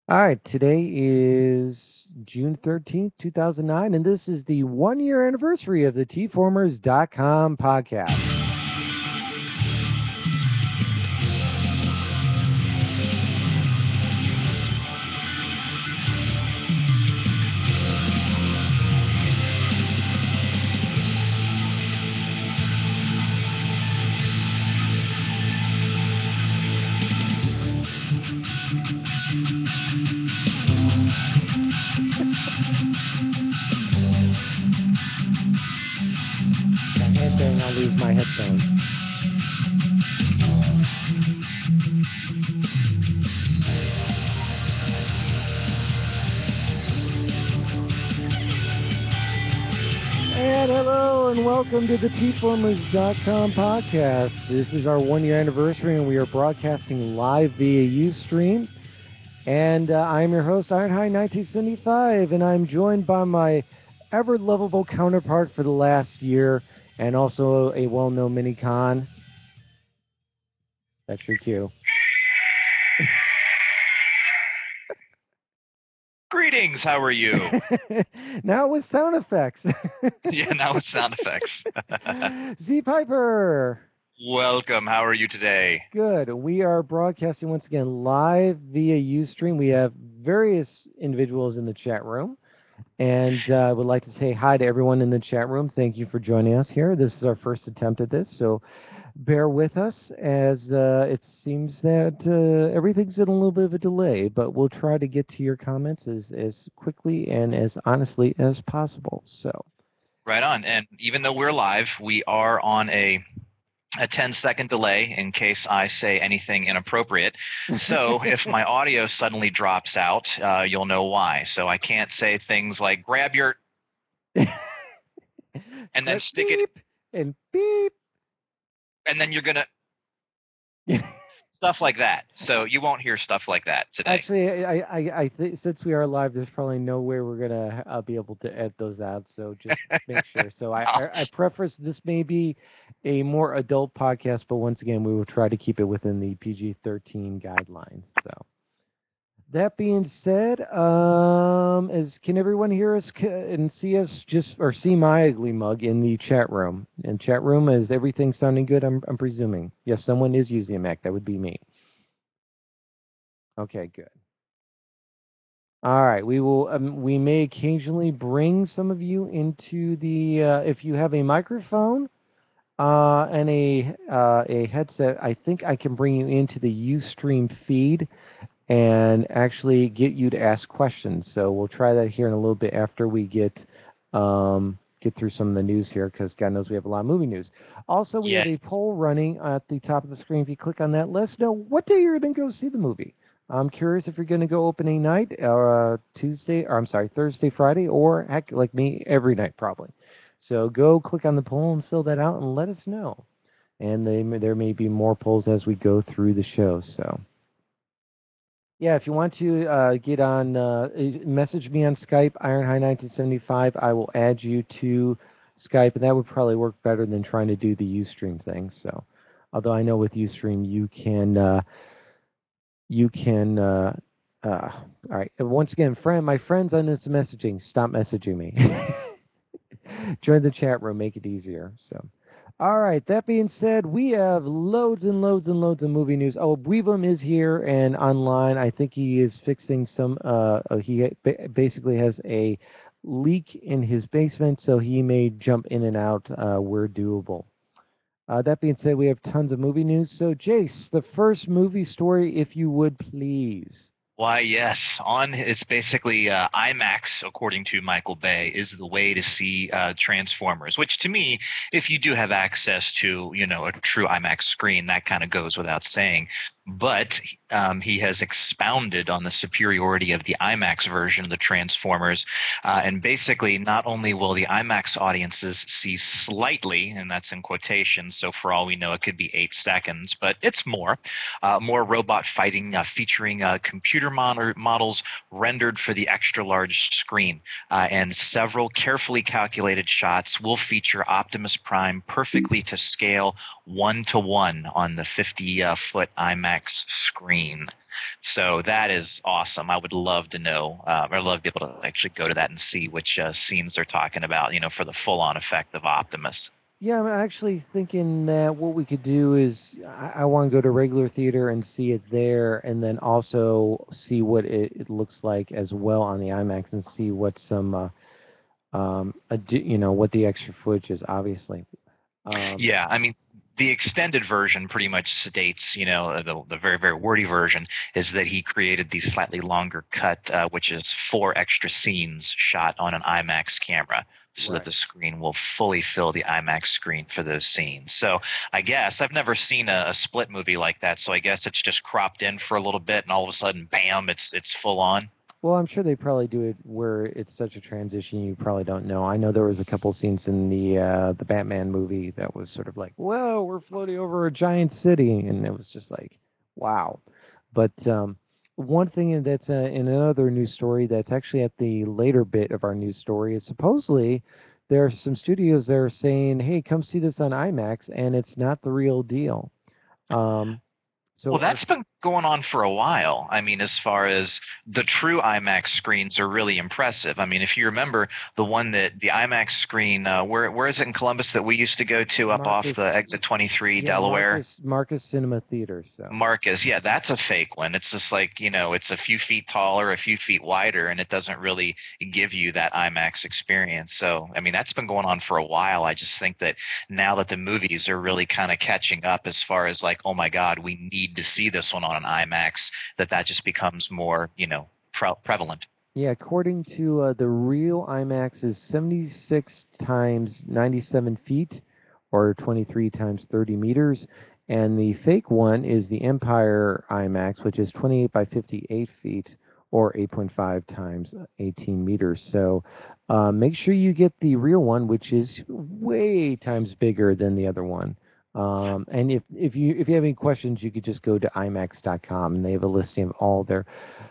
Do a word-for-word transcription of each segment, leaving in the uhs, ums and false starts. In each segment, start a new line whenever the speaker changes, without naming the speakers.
All right, today is June thirteenth, two thousand nine, and this is the one year anniversary of the T Formers dot com podcast. I can't bang, I'll lose my headphones. And hello and welcome to the T Formers dot com podcast. This is our one year anniversary and we are broadcasting live via Ustream. And uh, I'm your host, Ironhide nineteen seventy-five, and I'm joined by my ever lovable counterpart for the last year and also a well-known mini-con. That's your cue.
Greetings, how are you?
Now with sound effects.
Yeah, now with sound effects.
Z Piper.
Welcome, how are you today?
Good. We are broadcasting once again live via Ustream. We have various individuals in the chat room. And uh, I would like to say hi to everyone in the chat room. Thank you for joining us here. This is our first attempt at this, so bear with us as uh, it seems that uh, everything's in a little bit of a delay, but we'll try to get to your comments as, as quickly and as honestly as possible. So,
right on. And even though we're live, we are on a a ten second delay in case I say anything inappropriate. So if my audio suddenly drops out, uh, you'll know why. So I can't say things like grab your and then stick
beep
it
and beep.
And then you're going to stuff like that. So you won't hear stuff like that today.
Actually, I, I, I think since we are live, there's probably no way we're gonna uh, be able to edit those out. So just make sure. So I, I, I preface this may be a more adult podcast, but once again, we will try to keep it within the P G thirteen guidelines. So that being said, um, is can everyone hear us and see us just or see my ugly mug in the chat room? In chat room, is everything sounding good? I'm I'm presuming. Yes, someone is using a Mac. That would be me. Okay, good. All right, we will. Um, we may occasionally bring some of you into the. Uh, if you have a microphone uh, and a uh, a headset, I think I can bring you into the UStream feed and actually get you to ask questions. So we'll try that here in a little bit after we get um, get through some of the news here, because God knows we have a lot of movie news. Also, we
Yeah.
have a poll running at the top of the screen. If you click on that, let us know what day you're going to go see the movie. I'm curious if you're going to go opening night, or uh, Tuesday, or I'm sorry, Thursday, Friday, or heck, like me, every night probably. So go click on the poll and fill that out and let us know. And they, there may be more polls as we go through the show. So, yeah, if you want to uh, get on, uh, message me on Skype, Ironhide nineteen seventy-five. I will add you to Skype, and that would probably work better than trying to do the Ustream thing. So, although I know with Ustream you can. Uh, You can, uh, uh, all right. Once again, friend, my friends on this messaging, stop messaging me. Join the chat room, make it easier. So, all right. That being said, we have loads and loads and loads of movie news. Oh, Weebum is here and online. I think he is fixing some. Uh, he basically has a leak in his basement, so he may jump in and out. Uh, we're doable. Uh, that being said, we have tons of movie news. So, Jace, the first movie story, if you would please.
Why, yes. On it's basically uh, IMAX, according to Michael Bay, is the way to see uh, Transformers. Which, to me, if you do have access to, you know, a true IMAX screen, that kind of goes without saying. But um, he has expounded on the superiority of the IMAX version of the Transformers, uh, and basically, not only will the IMAX audiences see slightly, and that's in quotations, so for all we know, it could be eight seconds, but it's more, uh, more robot fighting uh, featuring uh, computer Mon- models rendered for the extra large screen, uh, and several carefully calculated shots will feature Optimus Prime perfectly to scale one to one on the fifty foot IMAX IMAX screen. So that is awesome. I would love to know, uh, or love to be able to actually go to that and see which uh, scenes they're talking about, you know, for the full-on effect of Optimus.
Yeah, I'm actually thinking that what we could do is I, I want to go to regular theater and see it there, and then also see what it, it looks like as well on the IMAX, and see what some, uh, um, addi- you know, what the extra footage is, obviously. Um,
Yeah, I mean, the extended version pretty much states, you know, uh, the, the very, very wordy version is that he created the slightly longer cut, uh, which is four extra scenes shot on an IMAX camera so that
Right.
the screen will fully fill the IMAX screen for those scenes. So I guess I've never seen a, a split movie like that. So I guess it's just cropped in for a little bit and all of a sudden, bam, it's it's full on.
Well, I'm sure they probably do it where it's such a transition you probably don't know. I know there was a couple scenes in the uh, the Batman movie that was sort of like, "Whoa, we're floating over a giant city," and it was just like, "Wow." But um, one thing that's uh, in another news story that's actually at the later bit of our news story is supposedly there are some studios that are saying, "Hey, come see this on IMAX," and it's not the real deal. Um,
Well,
so,
that's been going on for a while. I mean, as far as the true IMAX screens are really impressive. I mean, if you remember the one that the IMAX screen, uh, where where is it in Columbus that we used to go to up off the
Marcus,
exit twenty-three,
yeah,
Delaware?
Marcus, Marcus Cinema Theater. So.
Marcus, yeah, that's a fake one. It's just like, you know, it's a few feet taller, a few feet wider, and it doesn't really give you that IMAX experience. So, I mean, that's been going on for a while. I just think that now that the movies are really kind of catching up as far as like, oh my God, we need to see this one on an IMAX, that that just becomes more, you know, pre- prevalent.
Yeah, according to uh, the real IMAX is seventy-six times ninety-seven feet, or twenty-three times thirty meters, and the fake one is the Empire IMAX, which is twenty-eight by fifty-eight feet, or eight point five times eighteen meters. So uh, make sure you get the real one, which is way times bigger than the other one. Um, and if, if you if you have any questions, you could just go to IMAX dot com, and they have a listing of all their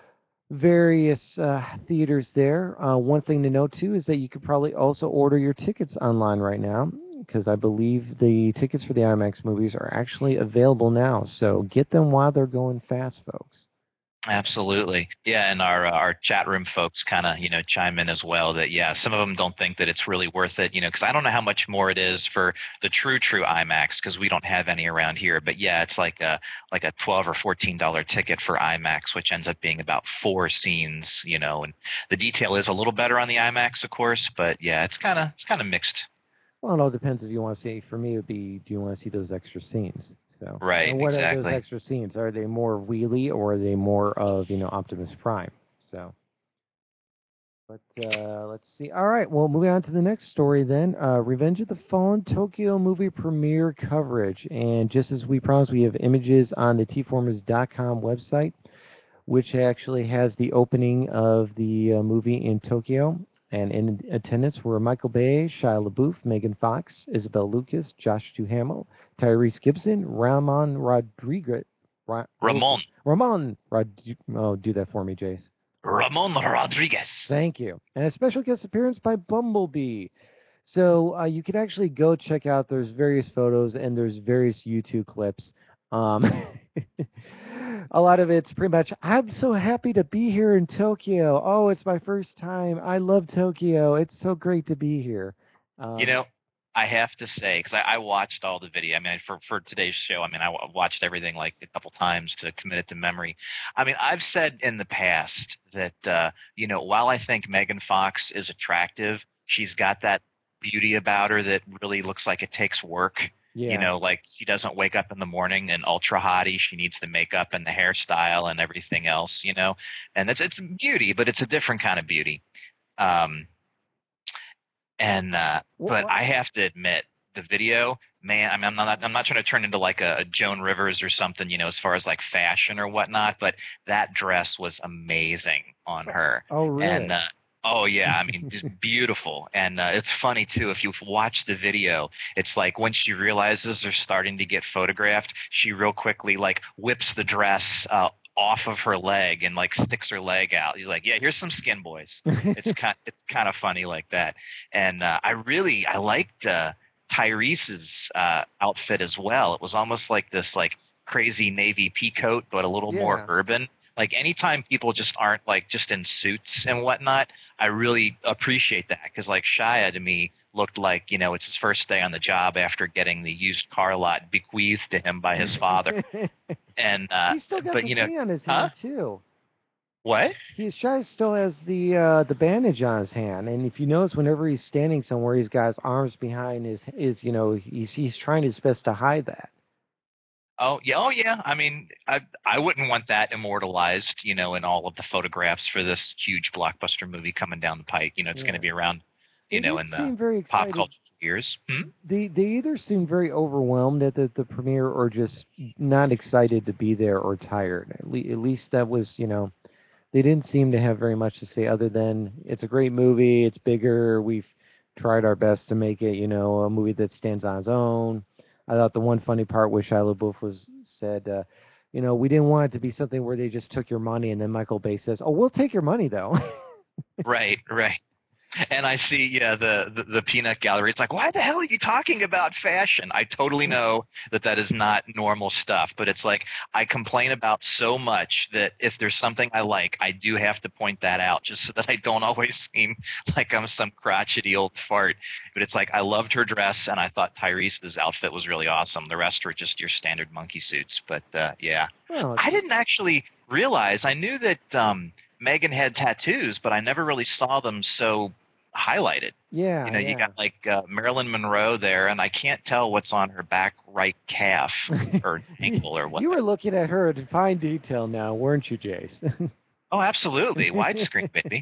various uh, theaters there. Uh, one thing to note too is that you could probably also order your tickets online right now, because I believe the tickets for the IMAX movies are actually available now. So get them while they're going fast, folks.
Absolutely. Yeah, and our uh, our chat room folks kind of, you know, chime in as well that yeah, some of them don't think that it's really worth it, you know, cuz I don't know how much more it is for the true true IMAX cuz we don't have any around here, but yeah, it's like a like a twelve or fourteen dollar ticket for IMAX, which ends up being about four scenes, you know, and the detail is a little better on the IMAX, of course, but yeah, it's kind of it's kind of mixed.
Well, it all depends if you want to see. For me, it would be, do you want to see those extra scenes? So,
Right,
and what are those
exactly.
extra scenes? Are they more wheelie, or are they more of, you know, Optimus Prime? So. But uh, let's see. All right. Well, moving on to the next story then. Uh, Revenge of the Fallen Tokyo movie premiere coverage. And just as we promised, we have images on the T formers dot com website, which actually has the opening of the uh, movie in Tokyo. And in attendance were Michael Bay, Shia LaBeouf, Megan Fox, Isabel Lucas, Josh Duhamel, Tyrese Gibson, Ramon Rodriguez. Ra- oh,
Ramon
Ramon. Rod- oh, do that for me, Jace.
Ramon Rodriguez.
Thank you. And a special guest appearance by Bumblebee. So uh, you can actually go check out, there's various photos and there's various YouTube clips. Um, a lot of it's pretty much, I'm so happy to be here in Tokyo. Oh, it's my first time. I love Tokyo. It's so great to be here.
You
Um,
know, I have to say, because I, I watched all the video. I mean, for for today's show, I mean, I w- watched everything like a couple times to commit it to memory. I mean, I've said in the past that uh, you know, while I think Megan Fox is attractive, she's got that beauty about her that really looks like it takes work. You
yeah.
know, like she doesn't wake up in the morning and ultra hottie. She needs the makeup and the hairstyle and everything else. You know, and it's it's beauty, but it's a different kind of beauty. Um, and uh,
What,
but
what?
I have to admit, the video, man. I mean, I'm not I'm not trying to turn into like a, a Joan Rivers or something, you know, as far as like fashion or whatnot. But that dress was amazing on her,
Oh,
and
really?
uh, oh yeah, I mean, just beautiful. And uh, it's funny too if you've watched the video. It's like when she realizes they're starting to get photographed, she real quickly like whips the dress Uh, off of her leg and like sticks her leg out. He's like, "Yeah, here's some skin, boys." It's kind it's kind of funny like that. And uh, I really I liked uh, Tyrese's uh, outfit as well. It was almost like this like crazy navy pea coat, but a little
Yeah.
more urban. Like anytime people just aren't like just in suits and whatnot, I really appreciate that because like Shia to me looked like, you know, it's his first day on the job after getting the used car lot bequeathed to him by his father. And uh,
He's still got
but
the
you know,
thing on his
huh?
hand too.
What?
He Shy still has the uh, the bandage on his hand, and if you notice, whenever he's standing somewhere, he's got his arms behind his his. You know, he's he's trying his best to hide that.
Oh yeah, oh yeah. I mean, I I wouldn't want that immortalized, you know, in all of the photographs for this huge blockbuster movie coming down the pike. You know, it's
Yeah.
going to be around, you
They
know,
did
in the
seem very
pop
excited.
culture years. Hmm?
They they either seem very overwhelmed at the, the premiere or just not excited to be there or tired. At, le- at least that was, you know, they didn't seem to have very much to say other than it's a great movie, it's bigger, we've tried our best to make it, you know, a movie that stands on its own. I thought the one funny part with Shia LaBeouf was said, uh, you know, we didn't want it to be something where they just took your money, and then Michael Bay says, "Oh, we'll take your money though."
Right, right. And I see, yeah, the, the the peanut gallery. It's like, why the hell are you talking about fashion? I totally know that that is not normal stuff, but it's like I complain about so much that if there's something I like, I do have to point that out, just so that I don't always seem like I'm some crotchety old fart. But it's like I loved her dress, and I thought Tyrese's outfit was really awesome. The rest were just your standard monkey suits. But uh, yeah,
Well,
I didn't actually realize. I knew that um, Megan had tattoos, but I never really saw them so highlighted.
yeah,
You know,
yeah.
you got like uh, Marilyn Monroe there, and I can't tell what's on her back right calf or ankle or what.
You were looking at her in fine detail now, weren't you, Jace?
Oh, absolutely, widescreen, baby.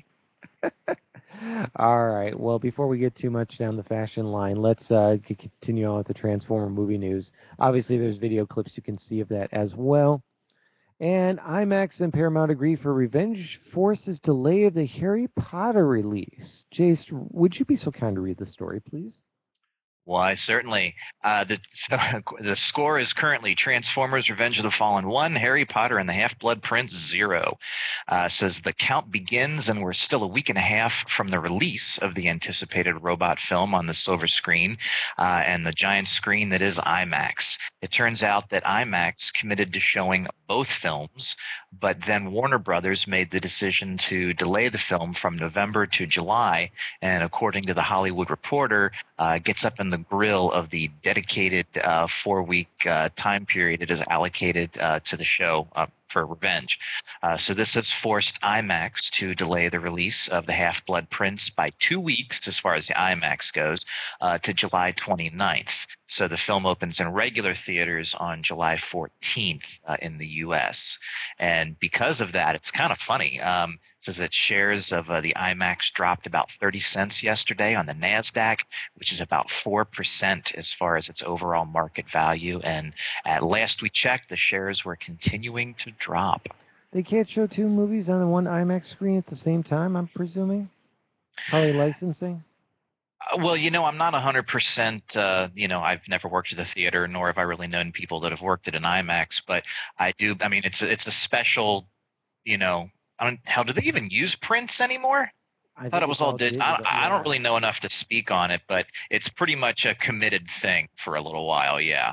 All right. Well, before we get too much down the fashion line, let's uh, c- continue on with the Transformer movie news. Obviously, there's video clips you can see of that as well. And IMAX and Paramount agree for Revenge Force's delay of the Harry Potter release. Jace, would you be so kind to read the story, please?
Why, certainly. Uh, the so, the score is currently Transformers: Revenge of the Fallen one, Harry Potter and the Half-Blood Prince zero. Uh, says the count begins, and we're still a week and a half from the release of the anticipated robot film on the silver screen uh, and the giant screen that is IMAX. It turns out that IMAX committed to showing both films, but then Warner Brothers made the decision to delay the film from November to July, and according to the Hollywood Reporter, uh, gets up in the grill of the dedicated uh, four-week uh, time period it is allocated uh, to the show uh, for Revenge. Uh, so this has forced IMAX to delay the release of The Half-Blood Prince by two weeks, as far as the IMAX goes, uh, to July twenty-ninth. So the film opens in regular theaters on July fourteenth uh, in the U S. And because of that, it's kind of funny. Um, it says that shares of uh, the IMAX dropped about thirty cents yesterday on the NASDAQ, which is about four percent as far as its overall market value. And at last we checked, the shares were continuing to drop.
They can't show two movies on one IMAX screen at the same time, I'm presuming? Probably licensing?
Uh, Well, you know, I'm not one hundred percent, uh, you know, I've never worked at a theater, nor have I really known people that have worked at an IMAX, but I do, I mean, it's, it's a special, you know, I don't, how do they even use prints anymore? I thought it was all digital. I, I don't really know enough to speak on it, but it's pretty much a committed thing for a little while, yeah.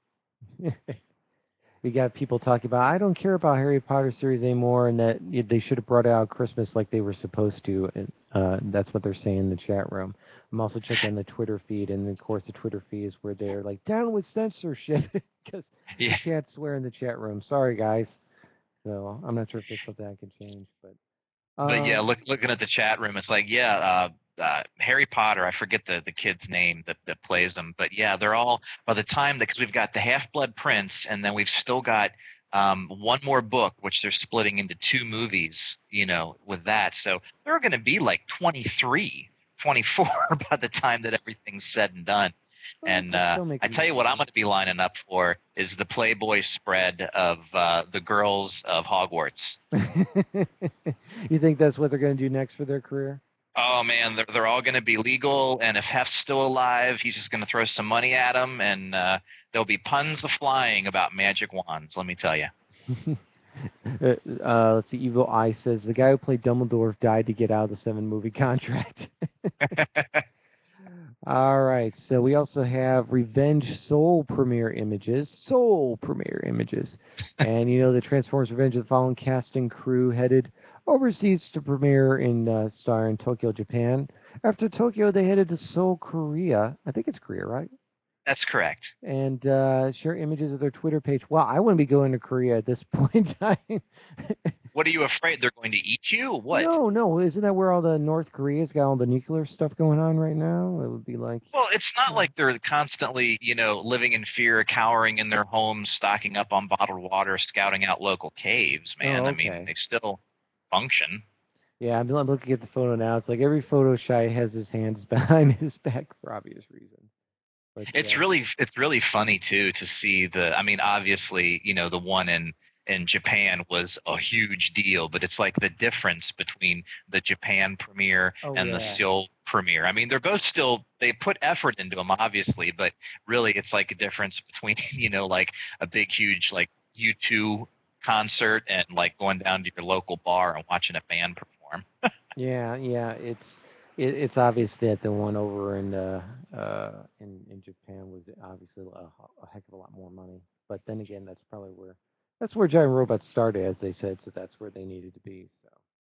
We got people talking about, I don't care about Harry Potter series anymore, and that they should have brought it out Christmas like they were supposed to. And uh, that's what they're saying in the chat room. I'm also checking the Twitter feed, and of course the Twitter feed is where they're like, down with censorship, because
Yeah.
you can't swear in the chat room. Sorry, guys. So I'm not sure if it's something I can change, but. Um,
But yeah, look, looking at the chat room, it's like, yeah, uh, uh, Harry Potter. I forget the the kid's name that, that plays them, but yeah, they're all by the time because we've got the Half-Blood Prince, and then we've still got um, one more book, which they're splitting into two movies. You know, with that, so there are going to be like twenty-three, twenty-four by the time that everything's said and done. And uh, I tell you what, I'm going to be lining up for is the Playboy spread of uh, the girls of Hogwarts.
You think that's what they're going to do next for their career?
Oh man, they're they're all going to be legal, and if Hef's still alive, he's just going to throw some money at them, and uh, there'll be puns flying about magic wands. Let me tell you.
uh, uh, let's see. Evil Eye says the guy who played Dumbledore died to get out of the seven movie contract. All right. So we also have Revenge Soul premiere images. Soul premiere images. And you know the Transformers Revenge of the Fallen cast and crew headed overseas to premiere in uh, star in Tokyo, Japan. After Tokyo, they headed to Seoul, Korea. I think it's Korea, right?
That's correct.
And uh, share images of their Twitter page. Wow, I wouldn't be going to Korea at this point in time.
What are you afraid they're going to eat you? What?
No, no, isn't that where all the North Korea's got all the nuclear stuff going on right now? It would be like.
Well, it's not like they're constantly, you know, living in fear, cowering in their homes, stocking up on bottled water, scouting out local caves, man.
Oh,
I mean,
okay.
they still function.
Yeah, I'm, I'm looking at the photo now. It's like every photo shy has his hands behind his back for obvious reasons. But
It's
uh,
really it's really funny too to see the I mean obviously, you know, the one in in Japan was a huge deal, but it's like the difference between the Japan premiere
oh
and
yeah,
the Seoul premiere. I mean, they're both still they put effort into them obviously, but really it's like a difference between, you know, like a big huge like U two concert and like going down to your local bar and watching a band perform.
yeah, yeah. It's it, it's obvious that the one over in uh, uh in in Japan was obviously a, a heck of a lot more money. But then again, that's probably where that's where giant robots started, as they said. So that's where they needed to be. So.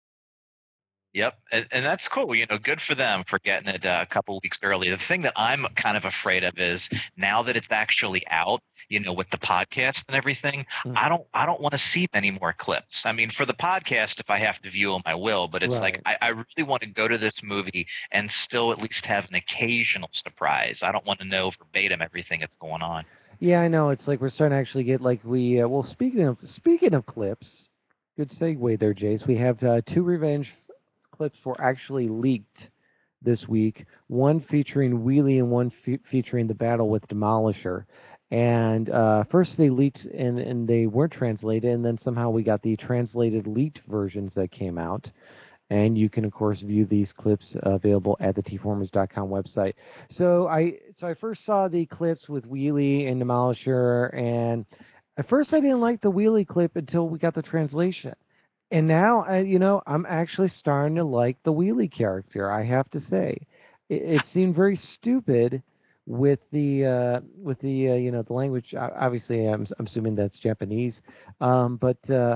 Yep, and, and that's cool. You know, good for them for getting it uh, a couple weeks early. The thing that I'm kind of afraid of is now that it's actually out, you know, with the podcast and everything,
Mm.
I don't, I don't want to see many more clips. I mean, for the podcast, if I have to view them, I will. But it's like
Right.
I, I really want to go to this movie and still at least have an occasional surprise. I don't want to know verbatim everything that's going on.
Yeah, I know. It's like we're starting to actually get like we uh, well speaking of speaking of clips, good segue there, Jace. We have uh, two revenge clips were actually leaked this week. One featuring Wheelie and one fe- featuring the battle with Demolisher. And uh, first they leaked and and they weren't translated, and then somehow we got the translated leaked versions that came out. And you can, of course, view these clips uh, available at the t formers dot com website. So I so I first saw the clips with Wheelie and Demolisher, and at first I didn't like the Wheelie clip until we got the translation. And now, I, you know, I'm actually starting to like the Wheelie character. I have to say, it, it seemed very stupid with the uh, with the uh, you know the language. o- Obviously, I'm, I'm assuming that's Japanese, um, but. Uh,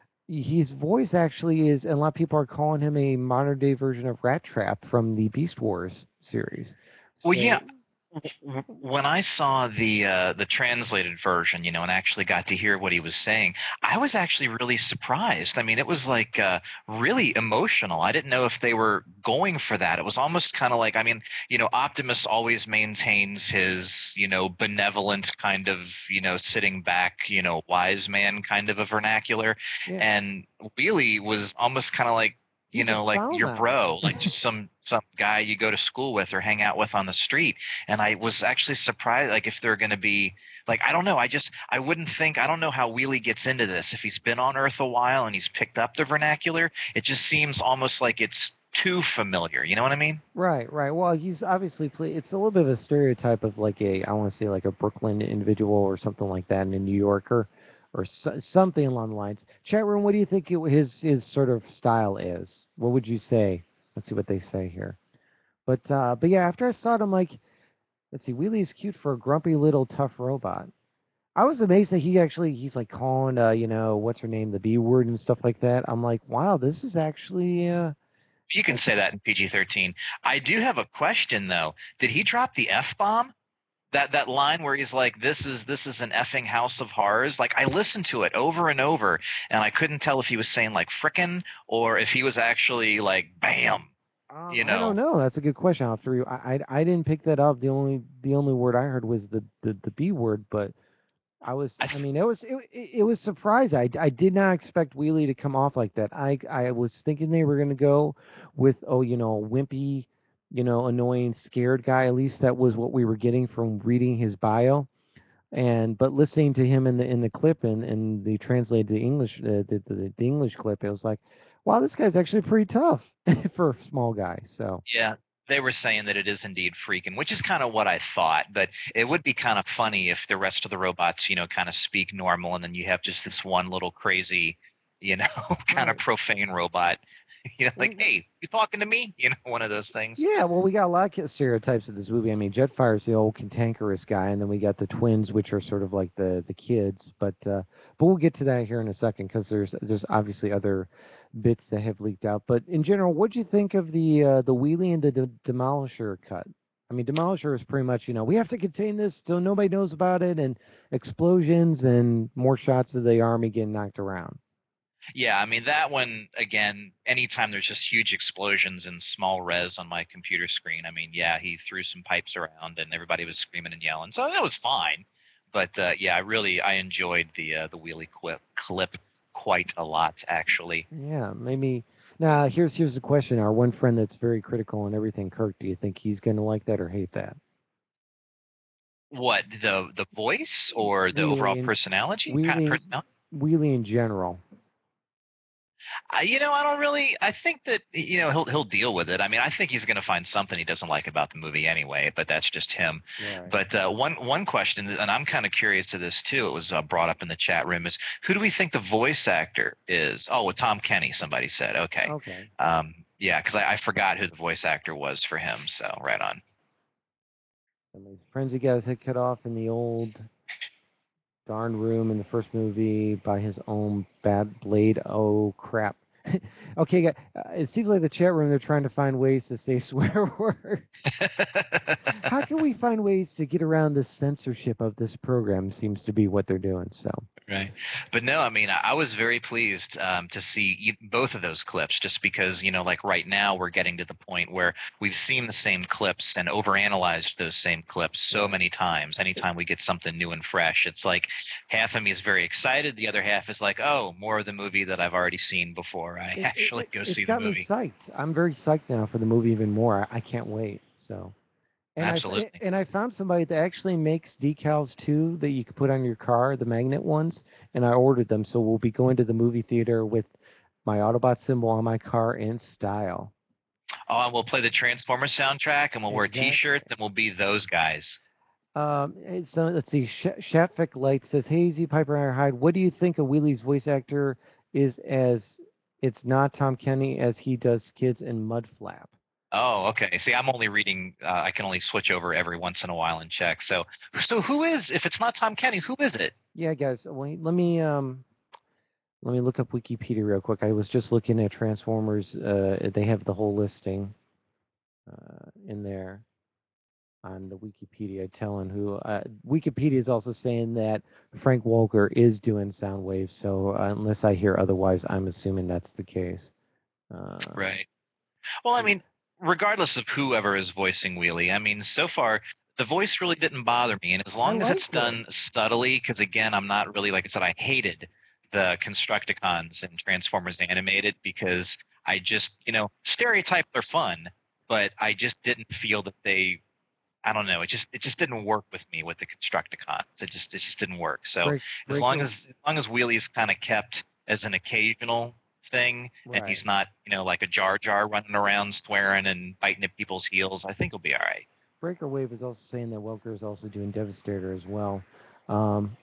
his voice actually is, and a lot of people are calling him a modern day version of Rat Trap from the Beast Wars series.
Well, yeah,
So,
w- when I saw the uh, the translated version, you know, and actually got to hear what he was saying, I was actually really surprised. I mean, it was like uh, really emotional. I didn't know if they were going for that. It was almost kind of like, I mean, you know, Optimus always maintains his, you know, benevolent kind of, you know, sitting back, you know, wise man kind of a vernacular,
yeah,
and Wheelie was almost kind of like you
he's a
know, like
foul
your
mouth.
bro, like just some some guy you go to school with or hang out with on the street. And I was actually surprised, like if they're going to be like, I don't know, I just I wouldn't think I don't know how Wheelie gets into this. If he's been on Earth a while and he's picked up the vernacular, it just seems almost like it's too familiar. You know what I mean?
Right, right. Well, he's obviously play. It's a little bit of a stereotype of like a, I want to say like a Brooklyn individual or something like that, and a New Yorker, or so, something along the lines. Chat room, what do you think it, his his sort of style is? What would you say? Let's see what they say here. But uh, but yeah, after I saw it, I'm like, let's see, Wheelie is cute for a grumpy little tough robot. I was amazed that he actually he's like calling uh you know what's her name the B word and stuff like that. I'm like, wow, this is actually uh
You can
that's a,
say that in P G thirteen. I do have a question though. Did he drop the F bomb? That that line where he's like, "This is this is an effing house of horrors." Like I listened to it over and over, and I couldn't tell if he was saying like "frickin" or if he was actually like "bam."
um
You
I don't
know,
know. That's a good question. I'll have to re- I, I I didn't pick that up. The only the only word I heard was the the, the B word, but I was
I
I mean it was it, it, it was surprising. I, I did not expect Wheelie to come off like that. I I was thinking they were gonna go with oh you know wimpy, you know annoying scared guy. At least that was what we were getting from reading his bio. And but listening to him in the in the clip and and the translated the English uh, the, the the English clip, it was like, wow, this guy's actually pretty tough for a small guy. So
yeah. They were saying that it is indeed freaking, which is kind of what I thought. But it would be kind of funny if the rest of the robots, you know, kind of speak normal, and then you have just this one little crazy, you know, kind of
right.
profane robot. You know, like,
Mm,
hey, you talking to me? You know, one of those things.
yeah, well, we got a lot of stereotypes of this movie. I mean, Jetfire's the old cantankerous guy, and then we got the twins, which are sort of like the the kids. But uh, but we'll get to that here in a second because there's there's obviously other bits that have leaked out. But in general, what'd you think of the uh, the Wheelie and the De- Demolisher cut? I mean, Demolisher is pretty much, you know, we have to contain this so nobody knows about it, and explosions and more shots of the army getting knocked around.
Yeah, I mean that one again. Anytime there's just huge explosions and small res on my computer screen, I mean, yeah, he threw some pipes around and everybody was screaming and yelling, so that was fine. But uh, yeah, I really I enjoyed the uh, the wheelie quip, clip quite a lot actually.
Yeah, maybe. Now, here's here's the question: our one friend that's very critical and everything, Kirk. Do you think he's going to like that or hate that?
What the the voice or the overall
Wheelie and
personality? Pa-
Wheelie,
Personality?
Wheelie in general.
I, you know, I don't really. I think that you know he'll he'll deal with it. I mean, I think he's going to find something he doesn't like about the movie anyway. But that's just him.
Right.
But uh, one one question, and I'm kind of curious to this too. It was uh, brought up in the chat room. Is who do we think the voice actor is? Oh, with Tom Kenny. Somebody said. Okay.
Okay.
Um, yeah, because I, I forgot who the voice actor was for him. So right on.
Somebody's friends he got his head cut off in the old darn room in the first movie by his own bad blade. Oh crap. Okay, guy- uh, it seems like the chat room they're trying to find ways to say swear words. How can we find ways to get around the censorship of this program? Seems to be what they're doing. So,
Right. But no, I mean, I, I was very pleased um, to see e- both of those clips just because, you know, like right now we're getting to the point where we've seen the same clips and overanalyzed those same clips so
Right.
many times. Anytime we get something new and fresh, it's like half of me is very excited. The other half is like, oh, more of the movie that I've already seen before I
it, it,
actually
it,
go
it's
see the
got me
movie.
psyched. I'm very psyched now for the movie even more. I, I can't wait. So. And I f-
Absolutely.
and I found somebody that actually makes decals too that you can put on your car, the magnet ones, and I ordered them. So we'll be going to the movie theater with my Autobot symbol on my car in style.
Oh, and we'll play the Transformers soundtrack and we'll wear
Exactly.
t-shirts and we'll be those guys.
Um, and so let's see. Sh- Shatfic Light says, "Hazy Piper Iron Hide. What do you think of Wheelie's voice actor is as it's not Tom Kenny as he does Skids and Mudflap?"
Oh, okay. See, I'm only reading. Uh, I can only switch over every once in a while and check. So, so who is? If it's not Tom Kenny, who is it?
Yeah, guys. Wait, let me um let me look up Wikipedia real quick. I was just looking at Transformers. Uh, they have the whole listing uh, in there on the Wikipedia telling who. Uh, Wikipedia is also saying that Frank Walker is doing Soundwave. So uh, unless I hear otherwise, I'm assuming that's the case. Uh,
Right. Well, I
yeah,
mean, regardless of whoever is voicing Wheelie, I mean, so far the voice really didn't bother me, and as
I
long as it's
liked it.
done subtly, because again, I'm not really like I said, I hated the Constructicons and Transformers animated because I just, you know, stereotypes are fun, but I just didn't feel that they I don't know. It just it just didn't work with me with the Constructicons. It just it just didn't work. So
Break,
as
break
long
it.
as as long as Wheelie's kind of kept as an occasional thing, and
Right.
he's not you know like a Jar Jar running around swearing and biting at people's heels, I think he'll be all right.
Breaker Wave is also saying that Welker is also doing Devastator as well. Um,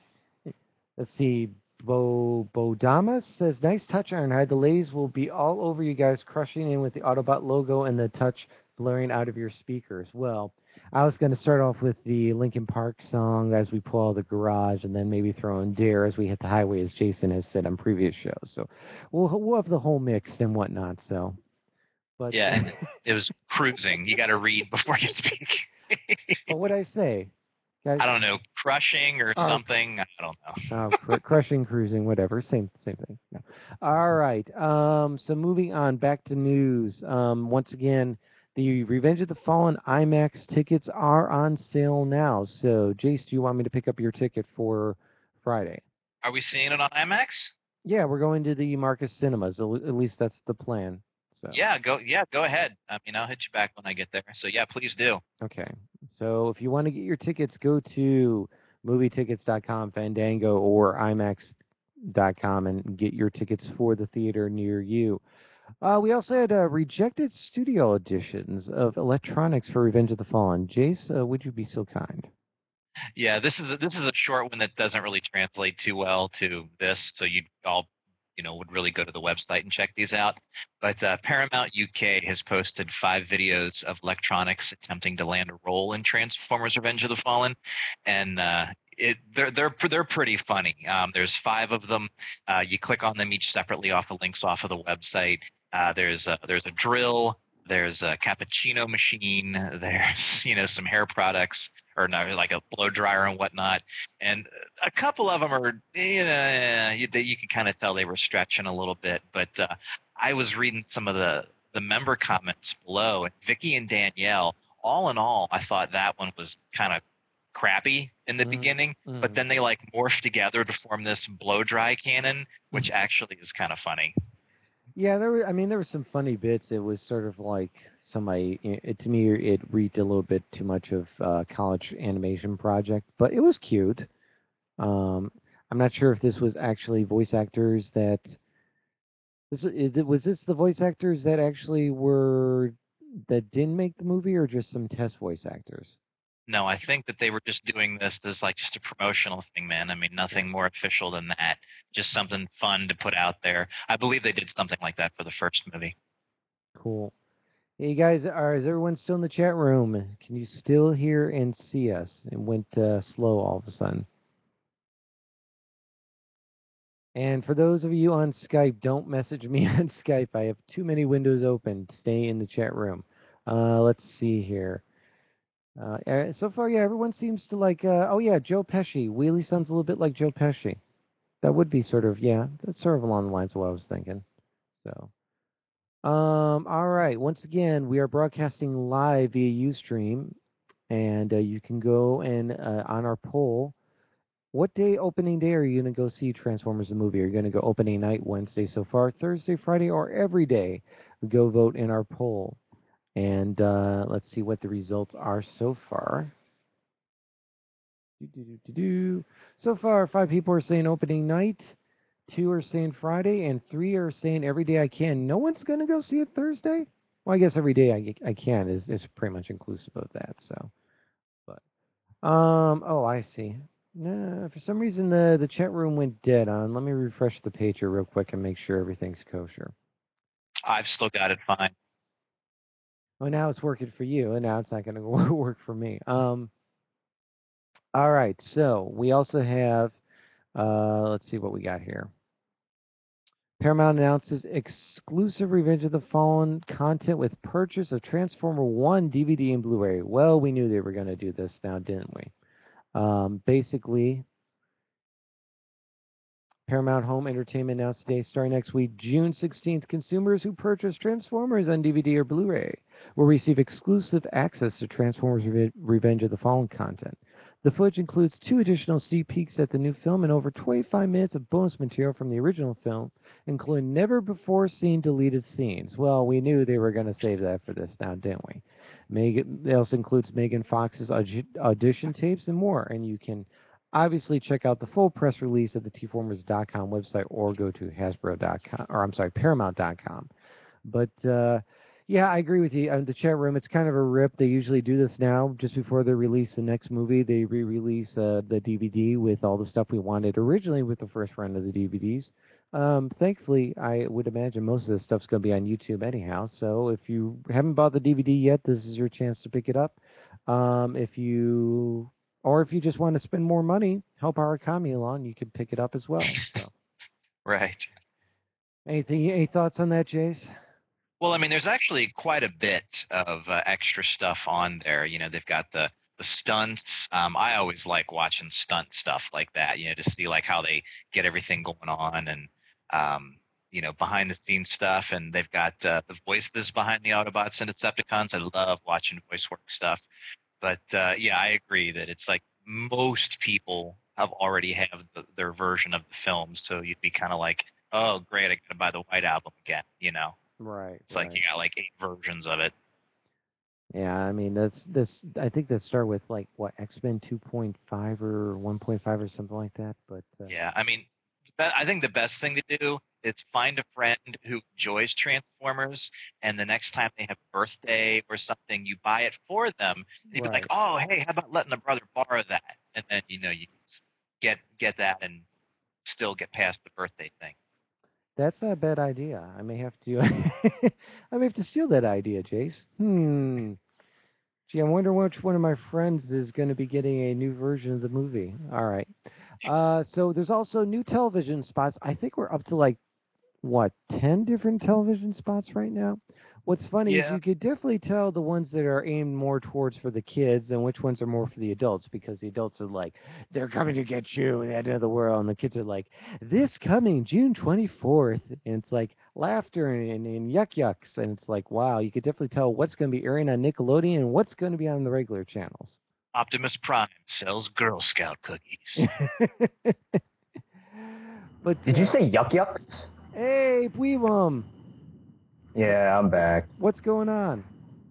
let's see. Bo Bodama says, "Nice touch, Ironhide. The ladies will be all over you guys, crushing in with the Autobot logo and the touch blaring out of your speakers." Well, I was going to start off with the Linkin Park song as we pull out of the garage, and then maybe throw in Dare as we hit the highway, as Jason has said on previous shows. So we'll we'll have the whole mix and whatnot. So, but
Yeah, and it was cruising. You got to read before you speak.
but what I say, guys.
I don't know, crushing or
Are
something. I don't know.
Oh, cr- crushing, cruising, whatever. Same, same thing. Yeah. All right. Um, so moving on, back to news. Um, once again, the Revenge of the Fallen IMAX tickets are on sale now. So, Jace, do you want me to pick up your ticket for Friday?
Are we seeing it on IMAX?
Yeah, we're going to the Marcus Cinemas. At le- at least that's the plan. So,
Yeah, go. Yeah, go ahead. I mean, I'll hit you back when I get there. So yeah, please do.
okay. So, if you want to get your tickets, go to movie tickets dot com, Fandango, or IMAX dot com and get your tickets for the theater near you. Uh, we also had uh, rejected studio editions of electronics for Revenge of the Fallen. Jace, uh, would you be so kind?
Yeah, this is a, this is a short one that doesn't really translate too well to this. So you all, you know would really go to the website and check these out. But uh, Paramount U K has posted five videos of electronics attempting to land a role in Transformers: Revenge of the Fallen, and uh, it they're they're they're pretty funny. Um, there's five of them. Uh, you click on them each separately off the links off of the website. Uh, there's a, there's a drill. There's a cappuccino machine. There's you know some hair products or no, like a blow dryer and whatnot. And a couple of them are you know you, you can kind of tell they were stretching a little bit. But uh, I was reading some of the the member comments below, and Vicky and Danielle. All in all, I thought that one was kind of crappy in the
Mm,
beginning,
mm.
but then they like morphed together to form this blow dry cannon, which actually is kind of funny.
Yeah, there were. I mean, there were some funny bits. It was sort of like somebody. It, to me, it reeked a little bit too much of uh, college animation project, but it was cute. Um, I'm not sure if this was actually voice actors that. This it, was this the voice actors that actually were that didn't make the movie, or just some test voice actors?
No, I think that they were just doing this as like just a promotional thing, man. I mean, nothing more official than that. Just something fun to put out there. I believe they did something like that for the first movie.
Cool. Hey guys, are is everyone still in the chat room? Can you still hear and see us? It went uh, slow all of a sudden. And for those of you on Skype, don't message me on Skype. I have too many windows open. Stay in the chat room. Uh, let's see here. Uh, eh, so far, yeah, everyone seems to like. Uh, oh yeah, Joe Pesci. Wheelie sounds a little bit like Joe Pesci. That would be sort of yeah. That's sort of along the lines of what I was thinking. So. Um, all right. Once again, we are broadcasting live via Ustream, and uh, you can go and uh, on our poll. What day, opening day, are you going to go see Transformers the movie? Are you going to go opening night Wednesday so far, Thursday, Friday, or every day? Go vote in our poll, and uh, let's see what the results are so far. Do, do, do, do, do. So far, five people are saying opening night. Two are saying Friday, and three are saying every day I can. No one's going to go see it Thursday? Well, I guess every day I, I can is, is pretty much inclusive of that. So, but, um, oh, I see. No, for some reason the, the chat room went dead on. Let me refresh the page here real quick and make sure everything's kosher.
I've still got it fine.
Oh, now it's working for you, and now it's not going to work for me. Um, all right, so we also have, uh, let's see what we got here. Paramount announces exclusive Revenge of the Fallen content with purchase of Transformer one D V D and Blu-ray. Well, we knew they were going to do this now, didn't we? Um, basically, Paramount Home Entertainment announced today, starting next week, June sixteenth, consumers who purchase Transformers on D V D or Blu-ray will receive exclusive access to Transformers Re- Revenge of the Fallen content. The footage includes two additional sneak peeks at the new film and over twenty-five minutes of bonus material from the original film, including never-before-seen deleted scenes. Well, we knew they were going to save that for this now, didn't we? Megan, it also includes Megan Fox's aud- audition tapes and more, and you can obviously check out the full press release at the T formers dot com website or go to Hasbro dot com, or I'm sorry, Paramount dot com. But uh, yeah, I agree with you. In the chat room, it's kind of a rip. They usually do this now, just before they release the next movie. They re-release uh, the D V D with all the stuff we wanted originally with the first run of the D V Ds. Um, thankfully, I would imagine most of this stuff's going to be on YouTube anyhow. So if you haven't bought the D V D yet, this is your chance to pick it up. Um, if you, or if you just want to spend more money, help our economy along, you can pick it up as well. So,
Right.
anything? Any thoughts on that, Jace?
Well, I mean, there's actually quite a bit of uh, extra stuff on there. You know, they've got the the stunts. Um, I always like watching stunt stuff like that. You know, to see like how they get everything going on and um, you know behind the scenes stuff. And they've got uh, the voices behind the Autobots and Decepticons. I love watching voice work stuff. But uh, yeah, I agree that it's like most people have already have the, their version of the film, so you'd be kind of like, oh, great, I got to buy the White Album again. You know.
Right.
It's
right.
like you got like eight versions of it.
Yeah, I mean that's this. I think that start with like what X-Men two point five or one point five or something like that. But uh,
Yeah, I mean, I think the best thing to do is find a friend who enjoys Transformers, and the next time they have a birthday or something, you buy it for them. And you'd be like,
right.
"Oh, hey, how about letting a brother borrow that?" And then you know you get get that and still get past the birthday thing.
That's not a bad idea. I may have to. I may have to steal that idea, Jace. Hmm. Gee, I wonder which one of my friends is going to be getting a new version of the movie. All right. Uh, so there's also new television spots. I think we're up to like what ten different television spots right now. What's funny is
Yeah.
you could definitely tell the ones that are aimed more towards for the kids and which ones are more for the adults because the adults are like, they're coming to get you at the end of the world, and the kids are like, this coming June twenty-fourth, and it's like laughter and, and, and yuck yucks, and it's like, wow, you could definitely tell what's going to be airing on Nickelodeon and what's going to be on the regular channels.
Optimus Prime sells Girl Scout cookies.
But
Did
uh,
you say yuck yucks?
hey, Weevum,
Yeah, I'm back.
what's going on?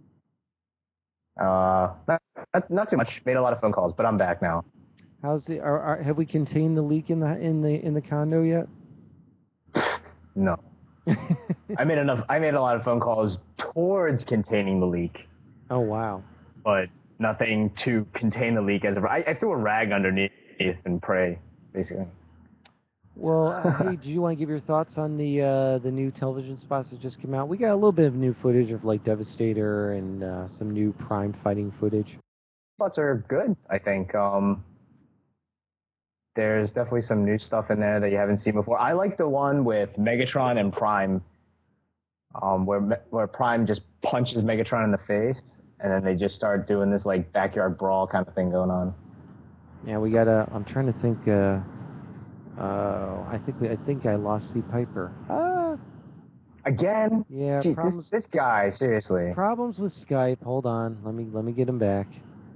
Uh, not, not not too much. Made a lot of phone calls, but I'm back now.
How's the? Are, are, have we contained the leak in the in the in the condo yet?
No, I made enough. I made a lot of phone calls towards containing the leak,
Oh wow.
but nothing to contain the leak. As of, I, I threw a rag underneath and pray, basically.
Well, uh, hey, do you want to give your thoughts on the uh, the new television spots that just came out? We got a little bit of new footage of like Devastator and uh, some new Prime fighting footage.
Spots are good, I think. Um, there's definitely some new stuff in there that you haven't seen before. I like the one with Megatron and Prime, um, where Me- where Prime just punches Megatron in the face, and then they just start doing this like backyard brawl kind of thing going on.
Yeah, we got a. I'm trying to think. Uh, uh, I think we, I think I lost Lee Piper. Ah,
Again?
yeah.
Gee, this,
Problems.
this guy, seriously.
Problems with Skype. Hold on. Let me let me get him back.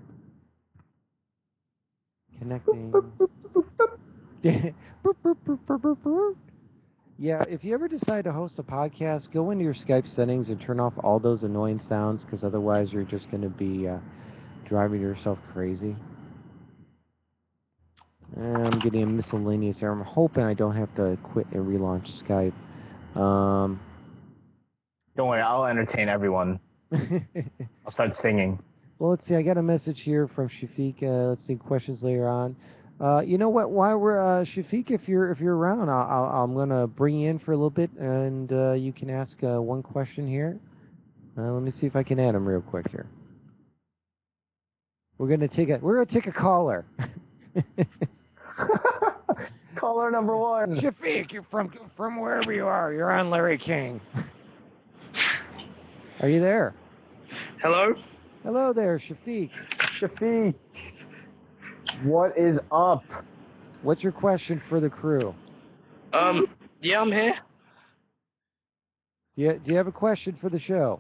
Connecting. Yeah, if you ever decide to host a podcast, go into your Skype settings and turn off all those annoying sounds, because otherwise you're just going to be uh, driving yourself crazy. I'm getting a miscellaneous error. I'm hoping I don't have to quit and relaunch Skype. Um,
Don't worry, I'll entertain everyone. I'll start singing.
Well, let's see. I got a message here from Shafiq. Uh, let's see questions later on. Uh, you know what? While we're uh, Shafiq, if you're if you're around, I'll, I'll, I'm gonna bring you in for a little bit, and uh, you can ask uh, one question here. Uh, let me see if I can add him real quick here. We're gonna take a we're gonna take a caller.
Caller number one.
Shafiq, you're from from wherever you are. You're on Larry King. Are you there?
Hello?
Hello there, Shafiq.
Shafiq, what is up?
What's your question for the crew?
Um, yeah, I'm here.
Do you, do you have a question for the show?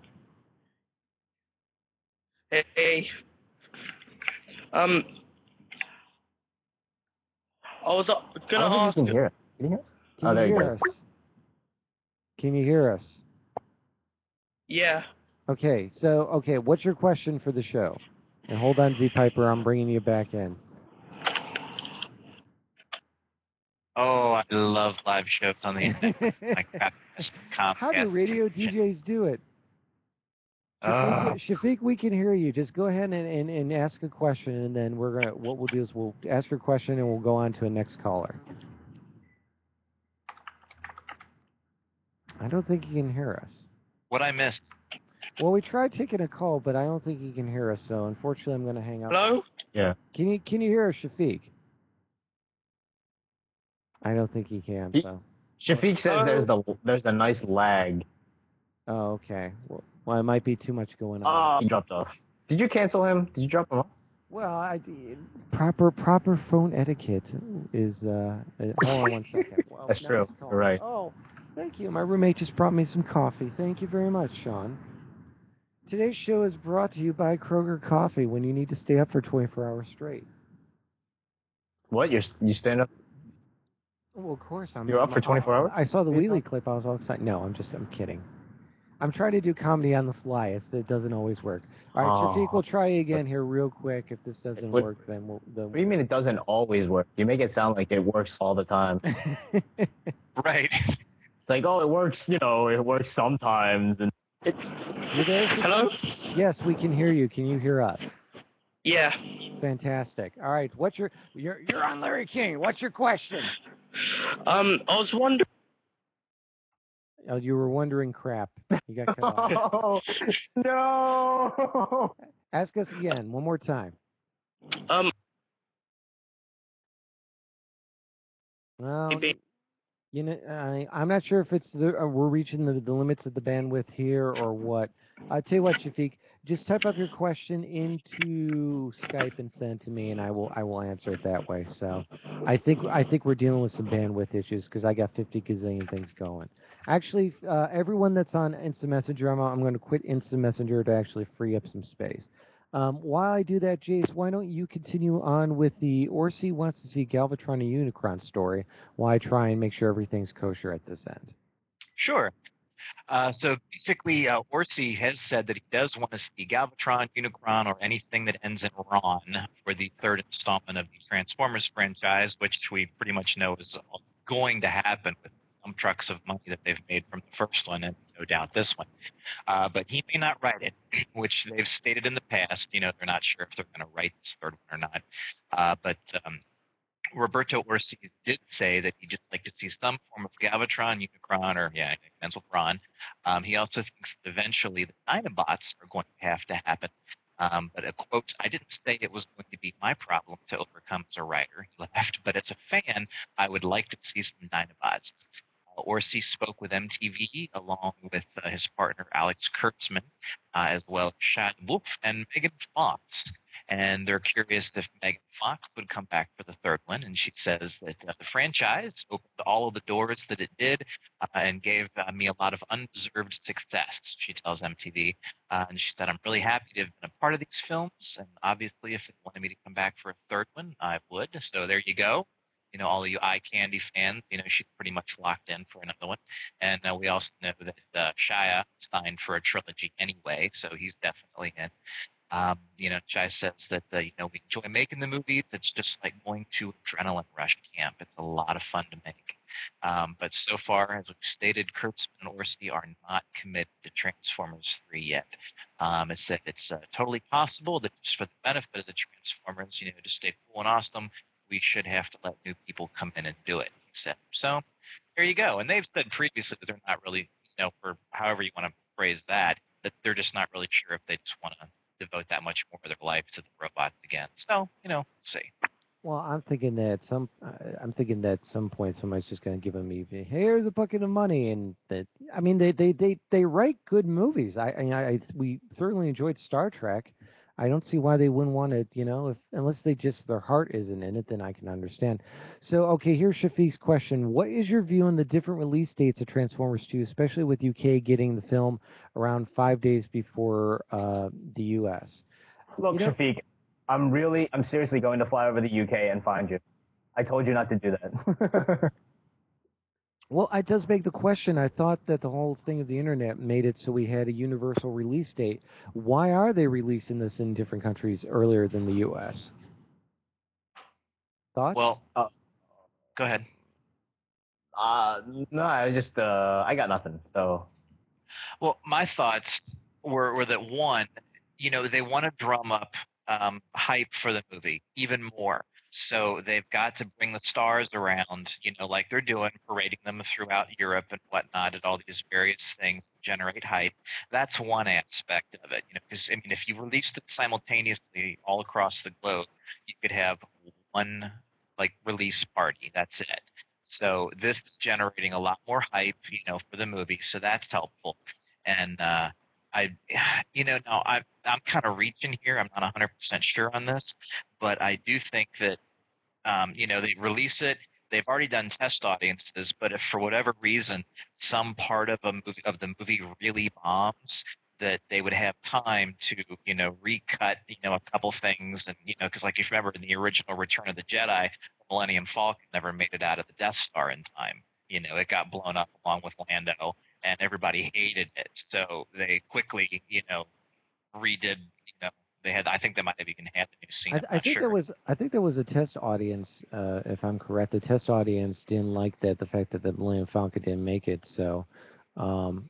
Hey. Um, I was uh,
I
gonna
don't
ask.
think you can hear us. Can you hear us?
Can
Oh,
you
there you
hear
go.
us? Can you hear us?
Yeah.
Okay, so, okay, what's your question for the show? And hold on, Z Piper, I'm bringing you back in.
Oh, I love live shows on the internet. Like Comcast,
How do radio D Js do it? Shafiq,
Oh.
Shafiq, we can hear you. Just go ahead and, and, and ask a question, and then we're gonna. What we'll do is we'll ask your question, and we'll go on to a next caller. I don't think he can hear us.
What I missed?
Well, we tried taking a call, but I don't think he can hear us. So unfortunately, I'm going to hang up.
Hello?
Can you can you hear us, Shafiq? I don't think he can.
He-
So.
Shafiq says
Oh.
there's the there's a nice lag.
Oh, okay. Well, well, it might be too much going on.
Oh, he dropped off. Did you cancel him? Did you drop him off?
Well, I, proper proper phone etiquette is. Uh, uh, hold on one second. Well,
That's
now
true.
he's calling.
You're right.
Oh, thank you. My roommate just brought me some coffee. Thank you very much, Sean. Today's show is brought to you by Kroger Coffee. When you need to stay up for twenty-four hours straight.
What? You're you stand up?
Well, of course I'm.
You're up for twenty-four hours?
I saw the
Yeah.
Wheelie clip. I was all excited. No, I'm just. I'm kidding. I'm trying to do comedy on the fly. It's, it doesn't always work. All right,
Aw.
Shafiq, we'll try again here real quick. If this doesn't
What-
work, then we'll. Then
What do you mean it doesn't always work? You make it sound like it works all the time. It's
Right.
like, oh, it works, you know, it works sometimes. And it,
You there? Shafiq?
Hello?
Yes, we can hear you. Can you hear us?
Yeah.
Fantastic. All right, what's your? You're you're on Larry King. What's your question?
Um, I was wondering
Oh, you were wondering crap. You got cut off.
Oh, no.
Ask us again, one more time.
Um,
Well,
maybe-
you know, I, I'm not sure if it's the, uh, we're reaching the, the limits of the bandwidth here or what. I tell you what, Shafiq, just type up your question into Skype and send it to me, and I will I will answer it that way. So, I think I think we're dealing with some bandwidth issues because I got fifty gazillion things going. Actually, uh, everyone that's on Instant Messenger, I'm I'm going to quit Instant Messenger to actually free up some space. Um, while I do that, Jace, why don't you continue on with the Orsi wants to see Galvatron and Unicron story while I try and make sure everything's kosher at this end?
Sure. Uh, so basically, uh, Orsi has said that he does want to see Galvatron, Unicron, or anything that ends in Ron for the third installment of the Transformers franchise, which we pretty much know is going to happen with some trucks of money that they've made from the first one, and no doubt this one. Uh, but he may not write it, which they've stated in the past. You know, they're not sure if they're going to write this third one or not. Uh, but um, Roberto Orsi did say that he'd just like to see some form of Galvatron, Unicron, or yeah, it ends with Ron. Um, he also thinks that eventually the Dinobots are going to have to happen. Um, but a quote, I didn't say it was going to be my problem to overcome as a writer, he laughed, but as a fan, I would like to see some Dinobots. Uh, Orsi spoke with M T V along with uh, his partner Alex Kurtzman, uh, as well as Shad Wolf and Megan Fox. And they're curious if Megan Fox would come back for the third one. And she says that uh, the franchise opened all of the doors that it did uh, and gave uh, me a lot of undeserved success, she tells M T V. Uh, and she said, I'm really happy to have been a part of these films. And obviously, if they wanted me to come back for a third one, I would. So there you go. You know, all of you eye candy fans, you know, she's pretty much locked in for another one. And uh, we also know that uh, Shia signed for a trilogy anyway, so he's definitely in. Um, you know, Chai says that, uh, you know, we enjoy making the movies. It's just like going to adrenaline rush camp. It's a lot of fun to make. Um, but so far, as we've stated, Kurtzman and Orsi are not committed to Transformers three yet. Um, it's that it's uh, totally possible that just for the benefit of the Transformers, you know, to stay cool and awesome, we should have to let new people come in and do it, he said. So there you go. And they've said previously that they're not really, you know, for however you want to phrase that, that they're just not really sure if they just want to devote that much more of their life to the robots again. So, you know, see.
Well, I'm thinking that some, uh, I'm thinking that at some point somebody's just going to give them even here's a bucket of money, and that I mean they they they, they write good movies. I I, I we thoroughly enjoyed Star Trek. I don't see why they wouldn't want to, you know, if unless they just their heart isn't in it, then I can understand. So, okay, here's Shafiq's question: what is your view on the different release dates of Transformers two, especially with U K getting the film around five days before uh, the U S?
Look,
You know-
Shafiq, I'm really, I'm seriously going to fly over the U K and find you. I told you not to do that.
Well, it does beg the question. I thought that the whole thing of the internet made it so we had a universal release date. Why are they releasing this in different countries earlier than the U S? Thoughts?
Well,
Uh,
go ahead.
uh, no, I was just, uh, I got nothing. So,
Well, my thoughts were, were that one, you know, they want to drum up um, hype for the movie even more. So they've got to bring the stars around, you know, like they're doing, parading them throughout Europe and whatnot at all these various things to generate hype. That's one aspect of it, you know, because, I mean, if you released it simultaneously all across the globe, you could have one, like, release party. That's it. So this is generating a lot more hype, you know, for the movie. So that's helpful. And uh, I, you know, no, I'm I'm kind of reaching here. I'm not one hundred percent sure on this, but I do think that, um, you know, they release it. They've already done test audiences, but if for whatever reason some part of a movie of the movie really bombs, that they would have time to, you know, recut, you know, a couple things, and you know, because like if you remember in the original Return of the Jedi, Millennium Falcon never made it out of the Death Star in time. You know, it got blown up along with Lando, and everybody hated it. So they quickly, you know, redid. You know, they had. I think they might have even had the new scene.
I,
I'm
I
not
think
sure.
there was I think there was a test audience, uh, if I'm correct. The test audience didn't like that the fact that the Millennium Falcon didn't make it. So, um,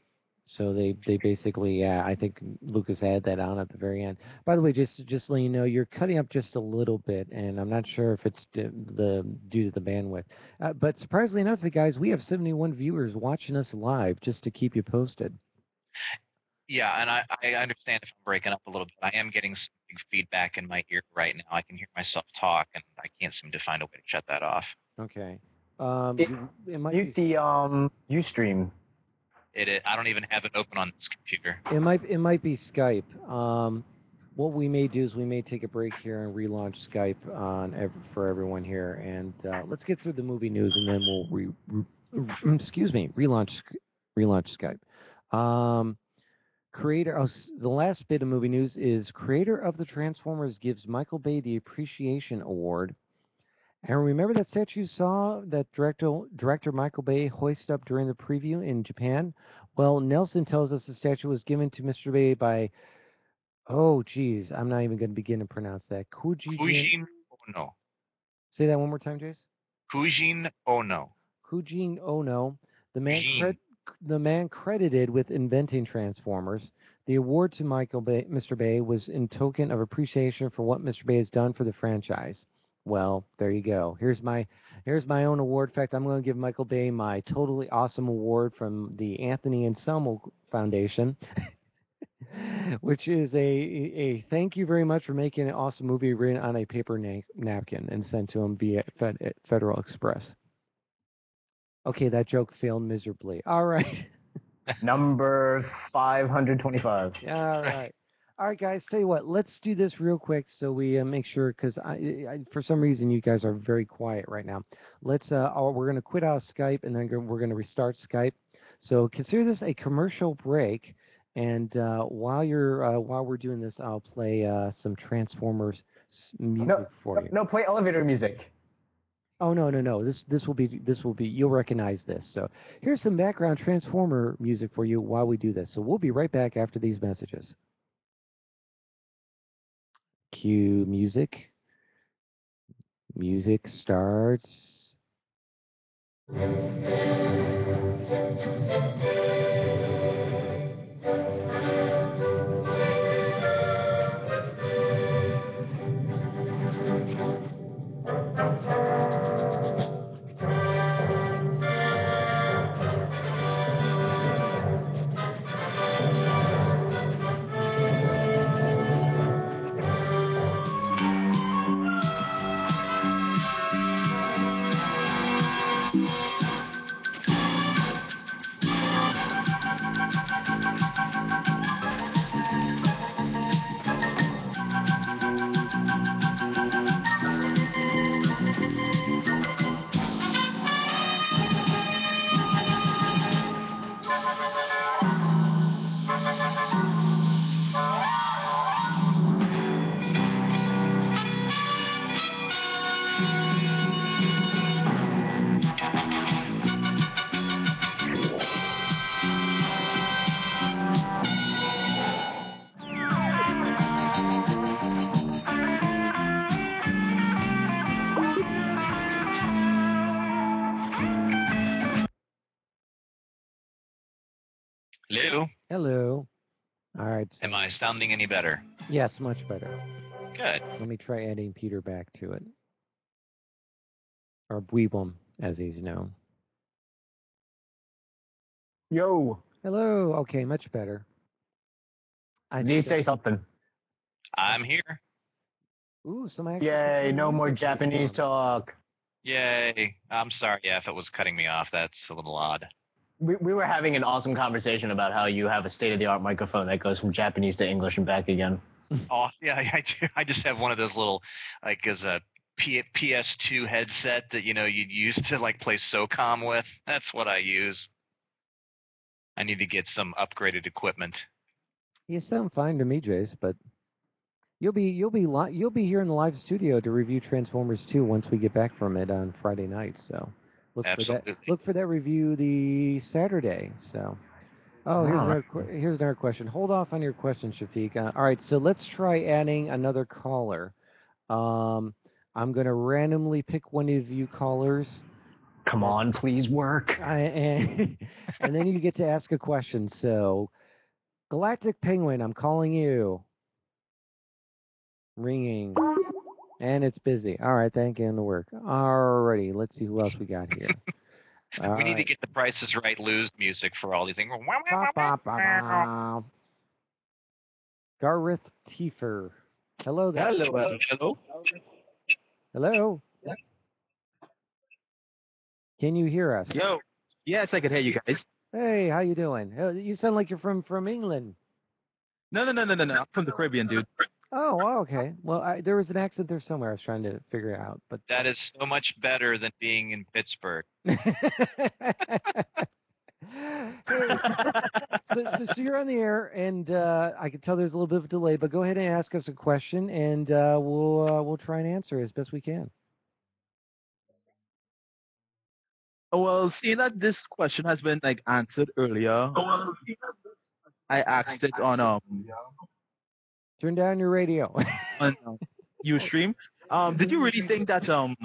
So they, they basically, yeah, I think Lucas added that on at the very end. By the way, just just letting you know, you're cutting up just a little bit, and I'm not sure if it's d- the due to the bandwidth. Uh, but surprisingly enough, guys, we have seventy-one viewers watching us live just to keep you posted.
Yeah, and I, I understand if I'm breaking up a little bit. I am getting some big feedback in my ear right now. I can hear myself talk, and I can't seem to find a way to shut that off.
Okay. Um,
It-
you- it might
Mute
be
the um Ustream.
It, it I don't even have it open on this computer.
it might it might be Skype. Um, what we may do is we may take a break here and relaunch Skype on ev- for everyone here, and uh, let's get through the movie news, and then we'll re, re, excuse me relaunch relaunch Skype. Um, creator oh, s- the last bit of movie news is creator of the Transformers gives Michael Bay the Appreciation Award. And remember that statue you saw that director director Michael Bay hoisted up during the preview in Japan? Well, Nelson tells us the statue was given to Mister Bay by, oh, geez, I'm not even going to begin to pronounce that. Kuji.
Kujin Ono.
Say that one more time, Jace.
Kujin Ono.
Kujin Ono, the man,
Kujin.
cred, the man credited with inventing Transformers. The award to Michael Bay, Mister Bay was in token of appreciation for what Mister Bay has done for the franchise. Well, there you go. Here's my here's my own award. In fact, I'm going to give Michael Bay my totally awesome award from the Anthony Anselmo Foundation, which is a a thank you very much for making an awesome movie written on a paper na- napkin and sent to him via Fed, Federal Express. Okay, that joke failed miserably. All right.
Number five hundred twenty-five.
All right. All right, guys. Tell you what. Let's do this real quick so we uh, make sure, because I, I, for some reason, you guys are very quiet right now. Let's. Uh, oh, we're going to quit out of Skype, and then go- we're going to restart Skype. So consider this a commercial break. And uh, while you're uh, while we're doing this, I'll play uh, some Transformers s- music
No,
for
no,
you.
no, play elevator music.
Oh no no no! This this will be this will be you'll recognize this. So here's some background Transformer music for you while we do this. So we'll be right back after these messages. Cue music. Music starts.
Hello.
Hello. All right. So,
Am I sounding any better?
yes, much better.
Good.
Let me try adding Peter back to it, or Weeblum, as he's known.
Yo,
Hello. Okay, much better. I
Z,
think
say
that-
something.
I'm here.
Ooh, some actual
Yay, no more
music this
Japanese
time.
talk.
Yay. I'm sorry. Yeah, if it was cutting me off, that's a little odd.
We, we were having an awesome conversation about how you have a state-of-the-art microphone that goes from Japanese to English and back again.
Oh, yeah, I, do. I just have one of those little, like, as a P- PS2 headset that, you know, you'd use to, like, play SOCOM with. That's what I use. I need to get some upgraded equipment.
You sound fine to me, Jace, but you'll be you'll be li- you'll be here in the live studio to review Transformers two once we get back from it on Friday night. So look
Absolutely.
for that. Look for that review the Saturday. So oh, here's
Ah.
another que- here's another question. Hold off on your question, Shafiq. Uh, all right, so let's try adding another caller. Um, I'm gonna randomly pick one of you callers.
Come on, please work.
I, and, and then you get to ask a question. So, Galactic Penguin, I'm calling you. Ringing. And it's busy. All right, thank you, and to work. Alrighty, let's see who else we got here. All
we need to
right.
get the Price is Right lose music for all these things.
Ba, ba, ba, ba. Gareth Tiefer. Hello there.
Hello, hello.
Hello. Can you hear us?
Yo. Yes, I can hear you guys.
Hey, how you doing? Uh, You sound like you're from from England.
No, no, no, no, no, no. I'm from the Caribbean, dude.
Oh, oh, okay. Well, I, there was an accent there somewhere. I was trying to figure it out, but
That is so much better than being in Pittsburgh.
Hey, so, so, so you're on the air, and uh, I can tell there's a little bit of a delay, but go ahead and ask us a question, and uh, we'll uh, we'll try and answer as best we can.
Well, seeing that this question has been like answered earlier, I asked it on um
Turn down your radio.
on um, Ustream. Um, did you really think that um?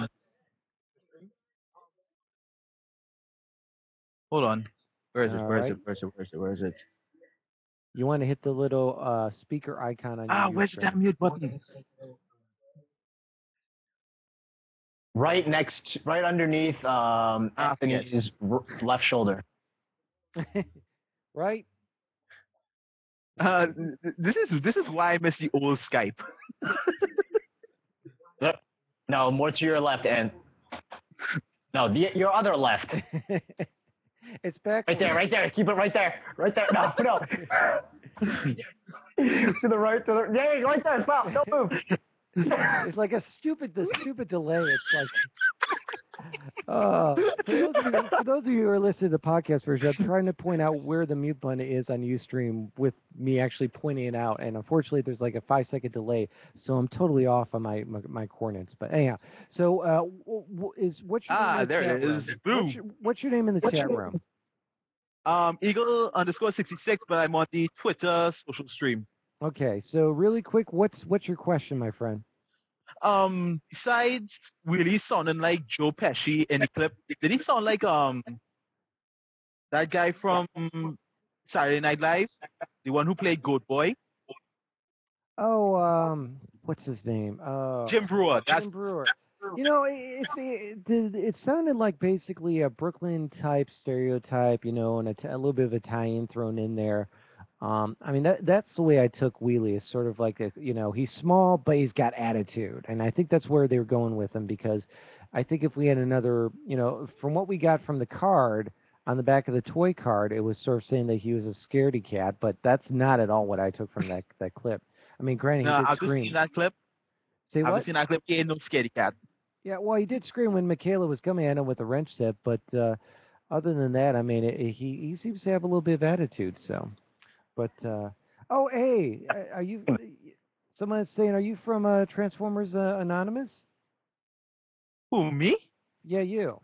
Hold on. Where is it?
All
Where is
right.
it? Where is it? Where is it? Where is it?
You want to hit the little uh, speaker icon on your
Ah, where's
screen.
that mute button?
Right next, right underneath um,
Ah,
Anthony's r- left shoulder.
Right?
Uh, th- this is this is why I miss the old Skype.
Yep. No, more to your left, and no, the, your other left.
It's back.
Right there, right there. Keep it right there. Right there. No, no. To the right, to the yeah, right there. Stop. Don't move.
It's like a stupid, the stupid delay. It's like, uh, for, those of you, for those of you who are listening to the podcast version, I'm trying to point out where the mute button is on Ustream with me actually pointing it out, and unfortunately, there's like a five second delay, so I'm totally off on my my, my coordinates. But anyhow, so uh, w- w- is what's your
Ah,
name in the
there
chat
it is.
room?
Boom.
What's your, what's your name in the
What's
chat
your-
room?
Um, Eagle underscore sixty six, but I'm on the Twitter social stream.
Okay, so really quick, what's what's your question, my friend?
Um, besides really sounding like Joe Pesci in the clip, did he sound like um that guy from Saturday Night Live, the one who played Goat Boy,
Oh, um, what's his name? Uh,
Jim Brewer? That's
Jim Brewer. You know, it, it, it, it sounded like basically a Brooklyn type stereotype, you know, and a, t- a little bit of Italian thrown in there. Um, I mean, that that's the way I took Wheelie. Is sort of like a, you know, he's small, but he's got attitude, and I think that's where they were going with him because I think if we had another, you know, from what we got from the card on the back of the toy card, it was sort of saying that he was a scaredy cat, but that's not at all what I took from that that clip. I mean, granted, he
no,
did
I've just
scream.
seen that clip.
Say
I've
what?
just seen that clip. He ain't no scaredy cat.
Yeah, well, he did scream when Michaela was coming at him with a wrench set, but uh, other than that, I mean, it, it- he he seems to have a little bit of attitude. So, but uh, oh, hey, are are you? Someone's saying, are you from uh, Transformers uh, Anonymous?
Who, me?
Yeah, you.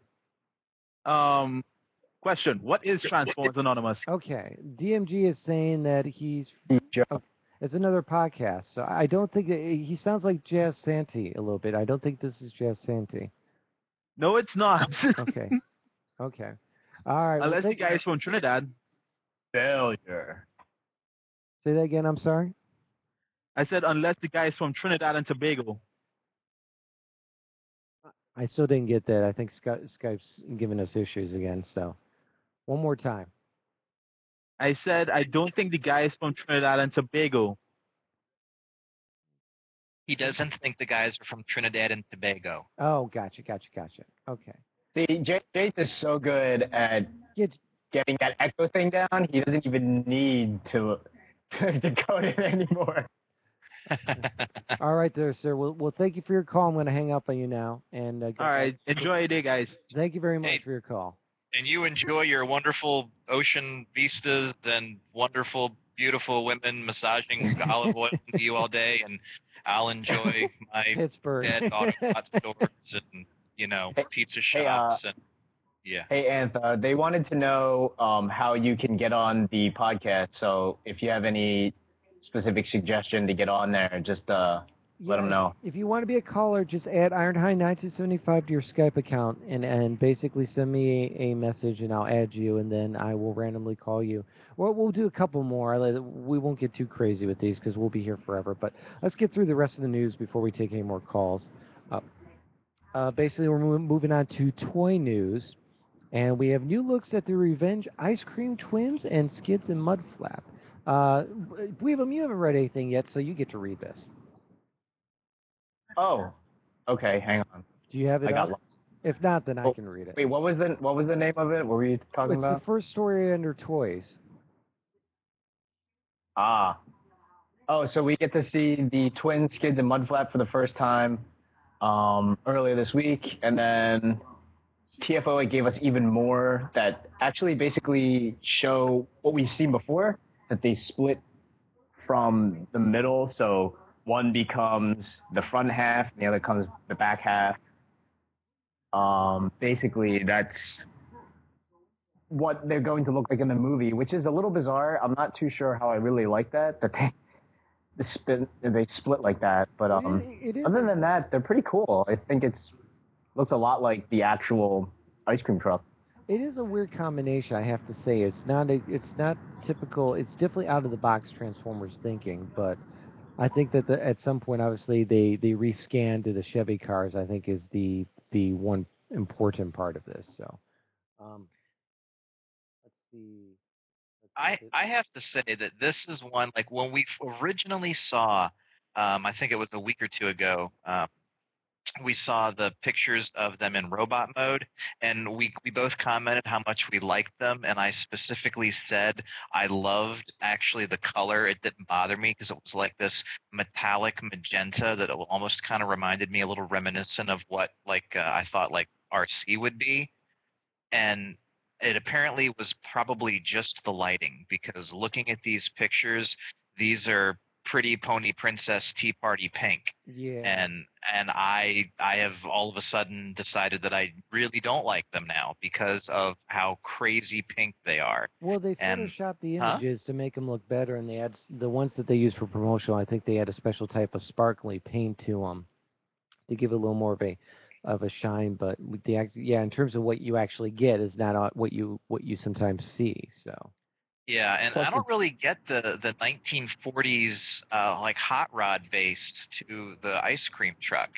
Um, question: what is Transformers Anonymous?
Okay, D M G is saying that he's.
Joe.
Oh, it's another podcast, so I don't think that, he sounds like Jazz Santee a little bit. I don't think this is Jazz Santee.
No, it's not.
Okay, okay, all right. well,
Unless the
thank-
guy is from Trinidad.
Failure.
Say that again. I'm sorry.
I said unless the guy is from Trinidad and Tobago.
I still didn't get that. I think Sky, Skype's giving us issues again. So, one more time.
I said I don't think the guy is from Trinidad and Tobago.
He doesn't think the guys are from Trinidad and Tobago.
Oh, gotcha, gotcha, gotcha. Okay.
See, J- Jace is so good at
Get,
getting that echo thing down. He doesn't even need to to decode it anymore.
all right, there, sir. Well, well, thank you for your call. I'm going to hang up on you now. And uh, go
All right,
back.
enjoy your day, guys.
Thank you very much
Hey.
for your call.
And you enjoy your wonderful ocean vistas and wonderful, beautiful women massaging olive oil into you all day, and I'll enjoy my
Pittsburgh.
dead Autobot stores and, you know,
Hey-
pizza
hey, uh,
shops and yeah.
Hey, Antha, they wanted to know um, how you can get on the podcast. So if you have any specific suggestion to get on there, just uh, let them know.
If you want to be a caller, just add Ironhide nineteen seventy-five to your Skype account and, and basically send me a, a message and I'll add you and then I will randomly call you. Well, we'll do a couple more. We won't get too crazy with these because we'll be here forever. But let's get through the rest of the news before we take any more calls. Uh, uh, basically, we're moving on to toy news. And we have new looks at the Revenge Ice Cream Twins and Skids and Mudflap. Uh, Weebum, you haven't read anything yet, so you get to read this.
Oh, okay. Hang on.
Do you have it?
I got
up?
lost.
If not, then
Oh,
I can read it.
Wait, what was the what was the name of it? What were you talking
It's
about?
the first story under toys.
Ah. Oh, so we get to see the twin Skids and Mudflap for the first time um, earlier this week, and then T F O A gave us even more that actually basically show what we've seen before, that they split from the middle, so one becomes the front half, and the other comes the back half. Um, basically, that's what they're going to look like in the movie, which is a little bizarre. I'm not too sure how I really like that, that they, they, split, they split like that. But um,
It is, it is
other than that, they're pretty cool. I think it's looks a lot like the actual ice cream truck.
It is a weird combination, I have to say. It's not a, it's not typical. It's definitely out of the box Transformers thinking, but I think that the, at some point, obviously, they they rescanned to the Chevy cars. I think is the the one important part of this. So, um, let's see. Let's see
I, I have to say that this is one, like when we originally saw, um, I think it was a week or two ago, um, we saw the pictures of them in robot mode, and we, we both commented how much we liked them, and I specifically said I loved actually the color. It didn't bother me because it was like this metallic magenta that almost kind of reminded me a little reminiscent of what like uh, I thought like R C would be. And it apparently was probably just the lighting, because looking at these pictures, these are pretty pony princess tea party pink.
Yeah.
And and I I have all of a sudden decided that I really don't like them now because of how crazy pink they are.
Well, they
And-
photoshopped the
huh?
images to make them look better, and they had s- the ones that they used for promotional. I think they had a special type of sparkly paint to them to give it a little more of a of a shine. But with the act, yeah, in terms of what you actually get, is not uh, what you what you sometimes see. So.
Yeah, and
Plus
I don't
it-
really get the the nineteen forties uh, like hot rod base to the ice cream truck.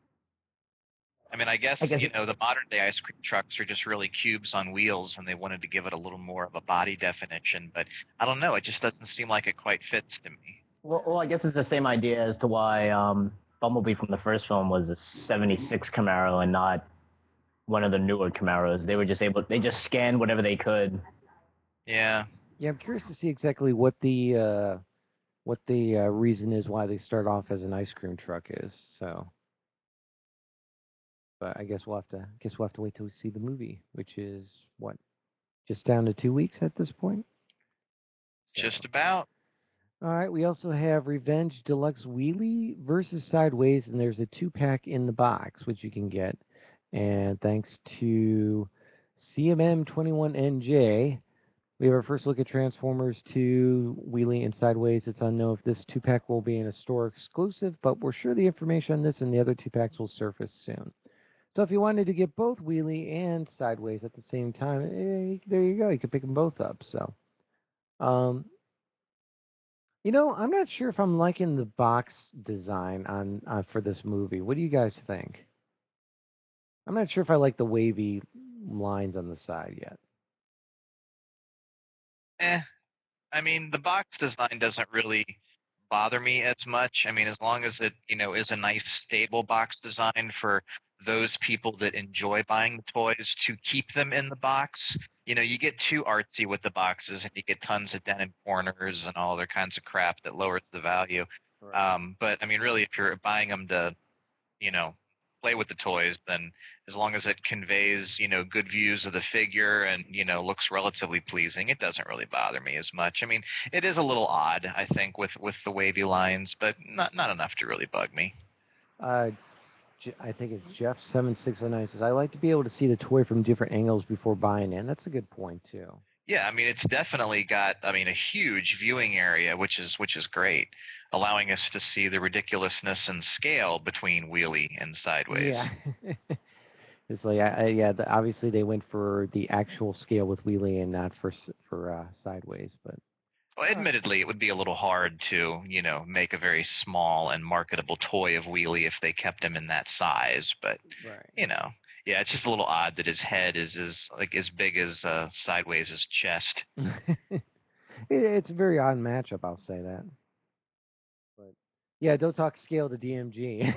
I mean, I guess,
I guess
you
it-
know the modern day ice cream trucks are just really cubes on wheels, and they wanted to give it a little more of a body definition. But I don't know, it just doesn't seem like it quite fits to me.
Well, well, I guess it's the same idea as to why um, Bumblebee from the first film was a seventy-six Camaro and not one of the newer Camaros. They were just able, they just scanned whatever they could.
Yeah.
Yeah, I'm curious to see exactly what the uh, what the uh, reason is why they start off as an ice cream truck is. So, but I guess we'll have to guess we'll have to wait till we see the movie, which is what, just down to two weeks at this point.
Just
So-
about.
All right. We also have Revenge Deluxe Wheelie versus Sideways, and there's a two pack in the box which you can get, and thanks to C M M twenty-one N J. We have our first look at Transformers two, Wheelie and Sideways. It's unknown if this two-pack will be in a store exclusive, but we're sure the information on this and the other two packs will surface soon. So if you wanted to get both Wheelie and Sideways at the same time, eh, there you go. You could pick them both up. So, um, you know, I'm not sure if I'm liking the box design on, on for this movie. What do you guys think? I'm not sure if I like the wavy lines on the side yet.
Eh. I mean, the box design doesn't really bother me as much. I mean, as long as it, you know, is a nice stable box design for those people that enjoy buying the toys to keep them in the box. You know, you get too artsy with the boxes and you get tons of dented corners and all other kinds of crap that lowers the value. Um, but I mean, really, if you're buying them to, you know, play with the toys, then as long as it conveys, you know, good views of the figure and, you know, looks relatively pleasing, it doesn't really bother me as much. I mean, it is a little odd, I think, with, with the wavy lines, but not not enough to really bug me.
Uh, Je- I think it's Jeff seven six zero nine says, I like to be able to see the toy from different angles before buying it. And that's a good point, too.
Yeah, I mean it's definitely got I mean a huge viewing area, which is which is great, allowing us to see the ridiculousness and scale between Wheelie and
Yeah.
Sideways.
It's like, I, I, yeah, the, obviously they went for the actual scale with Wheelie and not for s- for uh, Sideways, but
Well,
all right.
admittedly, it would be a little hard to, you know, make a very small and marketable toy of Wheelie if they kept him in that size. But,
Right.
you know, yeah, it's just a little odd that his head is as like as big as uh, Sideways' chest.
it, it's a very odd matchup, I'll say that. But yeah, don't talk scale to D M G.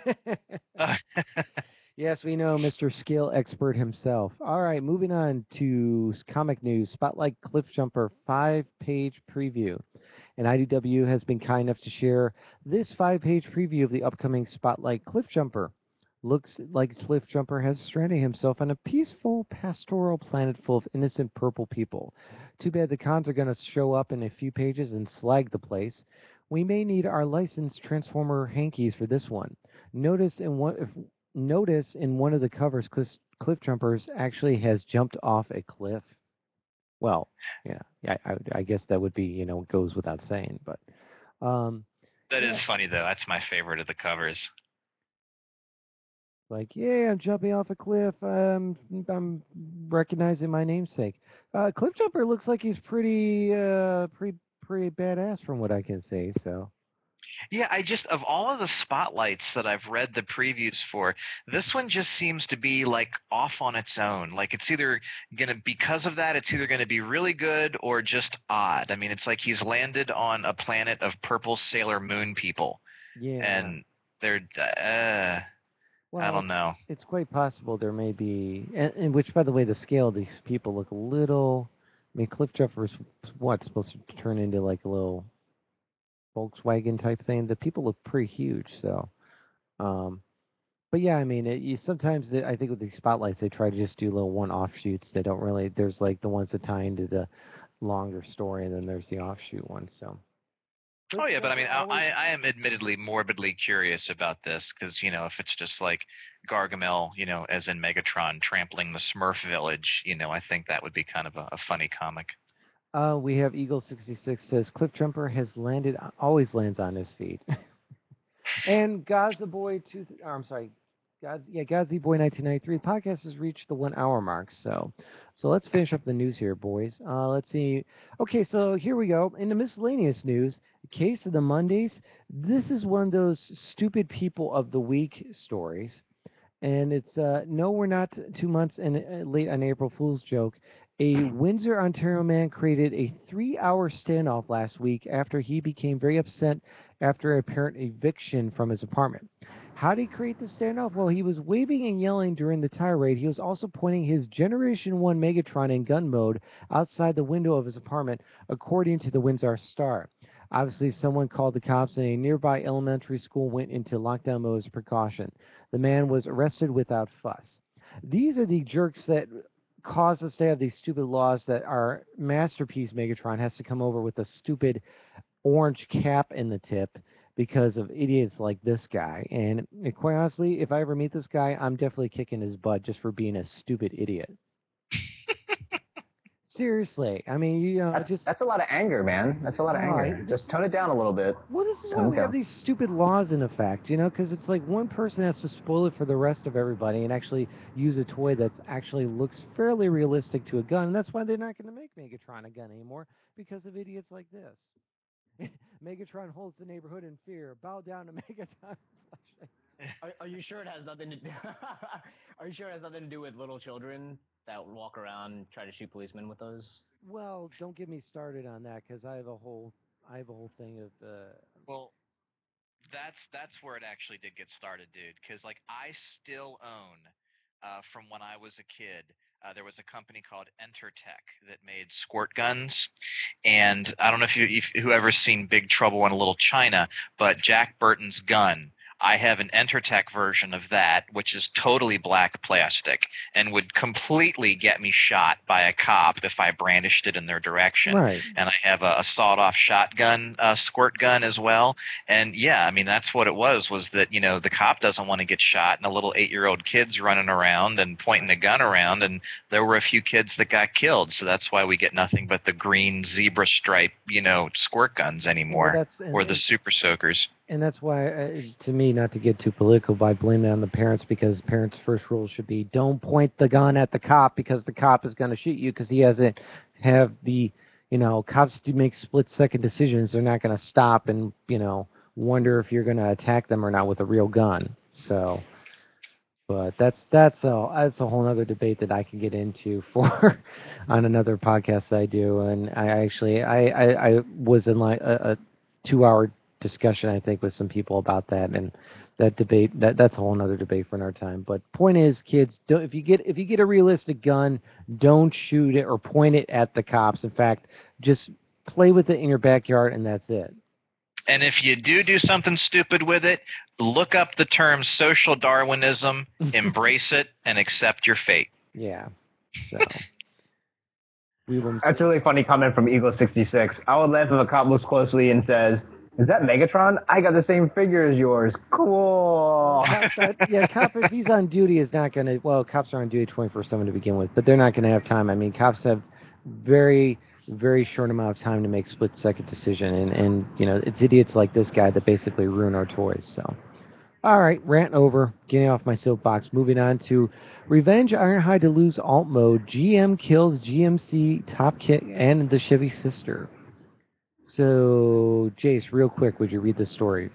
Yes, we know Mister Scale Expert himself. All right, moving on to s- comic news. Spotlight Cliffjumper five-page preview. And I D W has been kind enough to share this five-page preview of the upcoming Spotlight Cliffjumper. Looks like Cliffjumper has stranded himself on a peaceful pastoral planet full of innocent purple people. Too bad the cons are going to show up in a few pages and slag the place. We may need our licensed Transformer hankies for this one. Notice in one if Notice in one of the covers, Cliff, Cliff Jumpers actually has jumped off a cliff. Well, yeah, yeah, I, I guess that would be, you know, goes without saying, but um,
That
yeah,
is funny though. That's my favorite of the covers.
like, yeah, I'm jumping off a cliff. Um, I'm recognizing my namesake. Uh, Cliff Jumper looks like he's pretty, uh, pretty, pretty badass from what I can see. So,
Yeah, I just of all of the spotlights that I've read the previews for, this one just seems to be like off on its own. Like it's either gonna because of that, it's either gonna be really good or just odd. I mean, it's like he's landed on a planet of purple Sailor Moon people,
yeah.
and they're uh, I
Well,
don't
it's
know.
it's quite possible there may be, and, and which, by the way, the scale of these people look a little. I mean, Cliff Jumper's what supposed to turn into like a little Volkswagen type thing. The people look pretty huge, so. Um, but yeah, I mean, it, you, sometimes the, I think with these spotlights, they try to just do little one offshoots. They don't really. There's like the ones that tie into the longer story, and then there's the offshoot ones. So.
Oh
Cliff
yeah, but I mean,
Jumper
I
always.
I I am admittedly morbidly curious about this because you know if it's just like Gargamel, you know, as in Megatron trampling the Smurf village, you know, I think that would be kind of a, a funny comic.
Uh, we have Eagle sixty-six says Cliff Jumper has landed, always lands on his feet. And Gaza Boy two, oh, I'm sorry, God, yeah, Gazi Boy nineteen ninety-three. The podcast has reached the one hour mark, so so let's finish up the news here, boys. Uh, let's see. Okay, so here we go. In the miscellaneous news, case of the Mondays. This is one of those stupid people of the week stories, and it's uh, no, we're not two months and uh, late on April Fool's joke. A Windsor, Ontario man created a three-hour standoff last week after he became very upset after a apparent eviction from his apartment. How did he create the standoff? Well, he was waving and yelling during the tirade. He was also pointing his Generation one Megatron in gun mode outside the window of his apartment, according to the Windsor Star. Obviously, someone called the cops, and a nearby elementary school went into lockdown mode as a precaution. The man was arrested without fuss. These are the jerks that cause us to have these stupid laws that our masterpiece Megatron has to come over with a stupid orange cap in the tip because of idiots like this guy. And eh, quite honestly, if I ever meet this guy, I'm definitely kicking his butt just for being a stupid idiot. Seriously, I mean, you know,
That's
just
that's a lot of anger, man. That's a lot of
oh,
anger. Just tone it down a little bit.
well, this is why
Tone it
we have
down.
these stupid laws in effect, you know, because it's like one person has to spoil it for the rest of everybody and actually use a toy that actually looks fairly realistic to a gun. And that's why they're not going to make Megatron a gun anymore because of idiots like this. Megatron holds the neighborhood in fear. Bow down to Megatron.
Are, are you sure it has nothing to do? Are you sure it has nothing to do with little children that walk around and try to shoot policemen with those?
Well, don't get me started on that because I have a whole, I have a whole thing of. Uh,
Well, that's that's where it actually did get started, dude. Because like I still own uh, from when I was a kid. Uh, there was a company called Entertech that made squirt guns, and I don't know if you if whoever's seen Big Trouble in Little China, but Jack Burton's gun. I have an Entertech version of that, which is totally black plastic and would completely get me shot by a cop if I brandished it in their direction.
Right.
And I have a, a sawed-off shotgun, uh, squirt gun as well. And yeah, I mean, that's what it was, was that, you know, the cop doesn't want to get shot and a little eight-year-old kid's running around and pointing the gun around. And there were a few kids that got killed. So that's why we get nothing but the green zebra stripe, you know, squirt guns anymore,
Well, that's- and-
or the super soakers.
And that's why, uh, to me, not to get too political, by blaming it on the parents, because parents' first rule should be don't point the gun at the cop because the cop is going to shoot you because he hasn't have the, you know, cops do make split second decisions. They're not going to stop and, you know, wonder if you're going to attack them or not with a real gun. So, but that's that's a that's a whole other debate that I can get into for on another podcast that I do. And I actually I I, I was in like a, a two hour discussion, I think, with some people about that, and that debate that that's a whole nother debate for another time. But point is, kids, don't if you get if you get a realistic gun, don't shoot it or point it at the cops. In fact, just play with it in your backyard, and that's it.
And if you do do something stupid with it, look up the term social Darwinism, embrace it, and accept your fate.
Yeah. So we will.
That's a really funny comment from Eagle sixty-six. I would laugh if a cop looks closely and says, "Is that Megatron? I got the same figure as yours. Cool."
Cops are- yeah, cop if he's on duty is not going to. Well, cops are on duty twenty-four seven to begin with, but they're not going to have time. I mean, cops have very, very short amount of time to make split second decision, and and you know it's idiots like this guy that basically ruin our toys. So, all right, rant over. Getting off my soapbox. Moving on to Revenge Ironhide to lose alt mode. G M kills G M C top kick and the Chevy sister. So, Jace, real quick, would you read the story?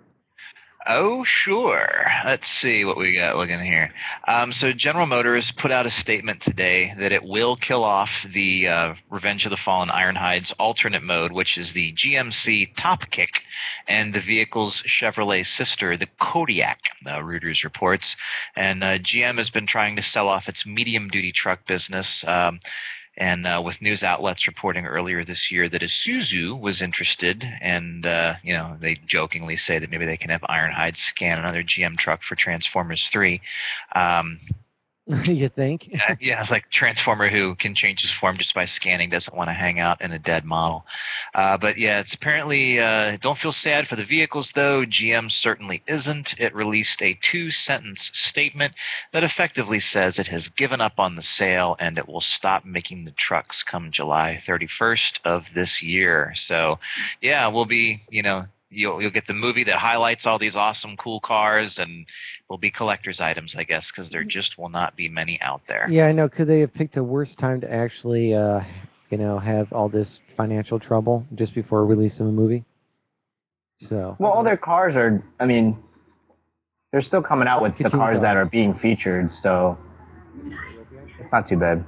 Oh, sure. Let's see what we got looking here. Um, so General Motors put out a statement today that it will kill off the uh, Revenge of the Fallen Ironhide's alternate mode, which is the G M C Top Kick, and the vehicle's Chevrolet sister, the Kodiak, uh, Reuters reports. And uh, G M has been trying to sell off its medium-duty truck business, um, and uh, with news outlets reporting earlier this year that Isuzu was interested, and uh, you know they jokingly say that maybe they can have Ironhide scan another G M truck for Transformers three. Um,
You think?
yeah, yeah, it's like Transformer who can change his form just by scanning, doesn't want to hang out in a dead model. Uh, but yeah, it's apparently, uh, don't feel sad for the vehicles though. G M certainly isn't. It released a two-sentence statement that effectively says it has given up on the sale and it will stop making the trucks come July thirty-first of this year. So yeah, we'll be, you know, You'll you'll get the movie that highlights all these awesome, cool cars, and they'll be collector's items, I guess, because there just will not be many out there.
Yeah, I know. Could they have picked a worse time to actually, uh, you know, have all this financial trouble just before releasing the movie? So.
Well, all their cars are, I mean, they're still coming out with the
Continue
cars
on.
that are being featured, so it's not too bad.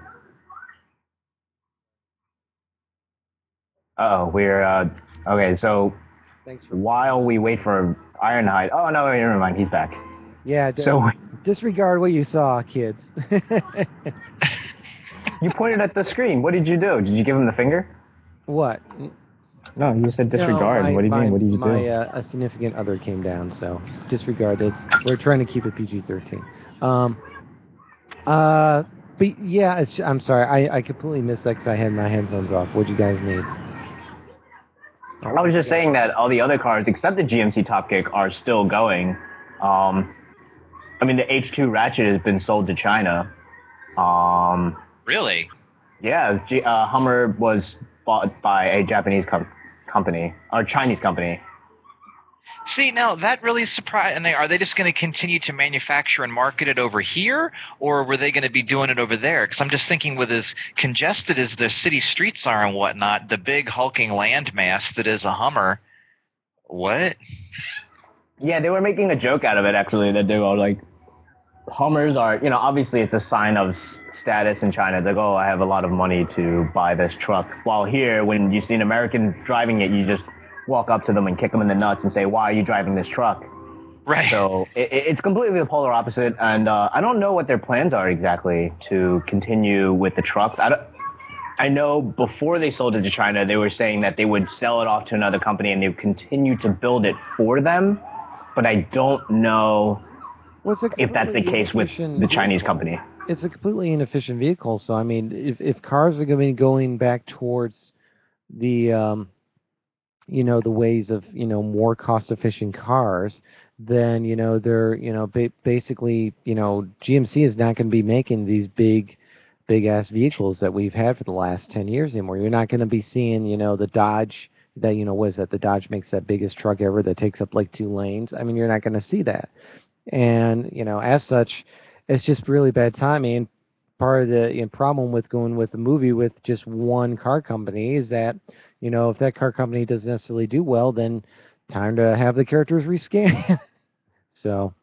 Uh-oh, we're, uh, okay, so
Thanks for.
while we wait for Ironhide, oh, no, never mind, he's back.
Yeah. d-
So
disregard what you saw, kids.
you pointed at the screen. What did you do? Did you give him the finger?
What?
No, you said disregard.
No, my,
what do you
my,
mean? What did you
my,
do?
Uh, a significant other came down, so disregard it. We're trying to keep it P G thirteen. Um, uh, but yeah, it's, I'm sorry. I, I completely missed that because I had my headphones off. What'd you guys need?
I was just saying that all the other cars, except the G M C Top Kick, are still going. Um, I mean, the H two Ratchet has been sold to China. Um,
Really?
yeah, G- uh, Hummer was bought by a Japanese com- company, or Chinese company.
See, now that really surprised. And they are they just going to continue to manufacture and market it over here, or were they going to be doing it over there? Because I'm just thinking, with as congested as the city streets are and whatnot, the big hulking landmass that is a Hummer. What?
Yeah, they were making a joke out of it, actually, that they were like, Hummers are, you know, obviously it's a sign of s- status in China. It's like, oh, I have a lot of money to buy this truck. While here, when you see an American driving it, you just walk up to them and kick them in the nuts and say, why are you driving this truck?
Right.
So it, it's completely the polar opposite. And uh, I don't know what their plans are exactly to continue with the trucks. I, don't, I know before they sold it to China, they were saying that they would sell it off to another company and they would continue to build it for them. but I don't know
Well, it's a
if that's the
completely
case with
inefficient
the Chinese
vehicle.
company.
It's a completely inefficient vehicle. So I mean, if if cars are going to be going back towards the um, you know, the ways of, you know, more cost efficient cars, then, you know, they're, you know, ba- basically, you know, G M C is not going to be making these big, big ass vehicles that we've had for the last ten years anymore. You're not going to be seeing, you know, the Dodge that, you know, what is that? The Dodge makes that biggest truck ever that takes up like two lanes. I mean, you're not going to see that. And, you know, as such, it's just really bad timing. Part of the, you know, problem with going with the movie with just one car company is that, you know, if that car company doesn't necessarily do well, then time to have the characters rescan. So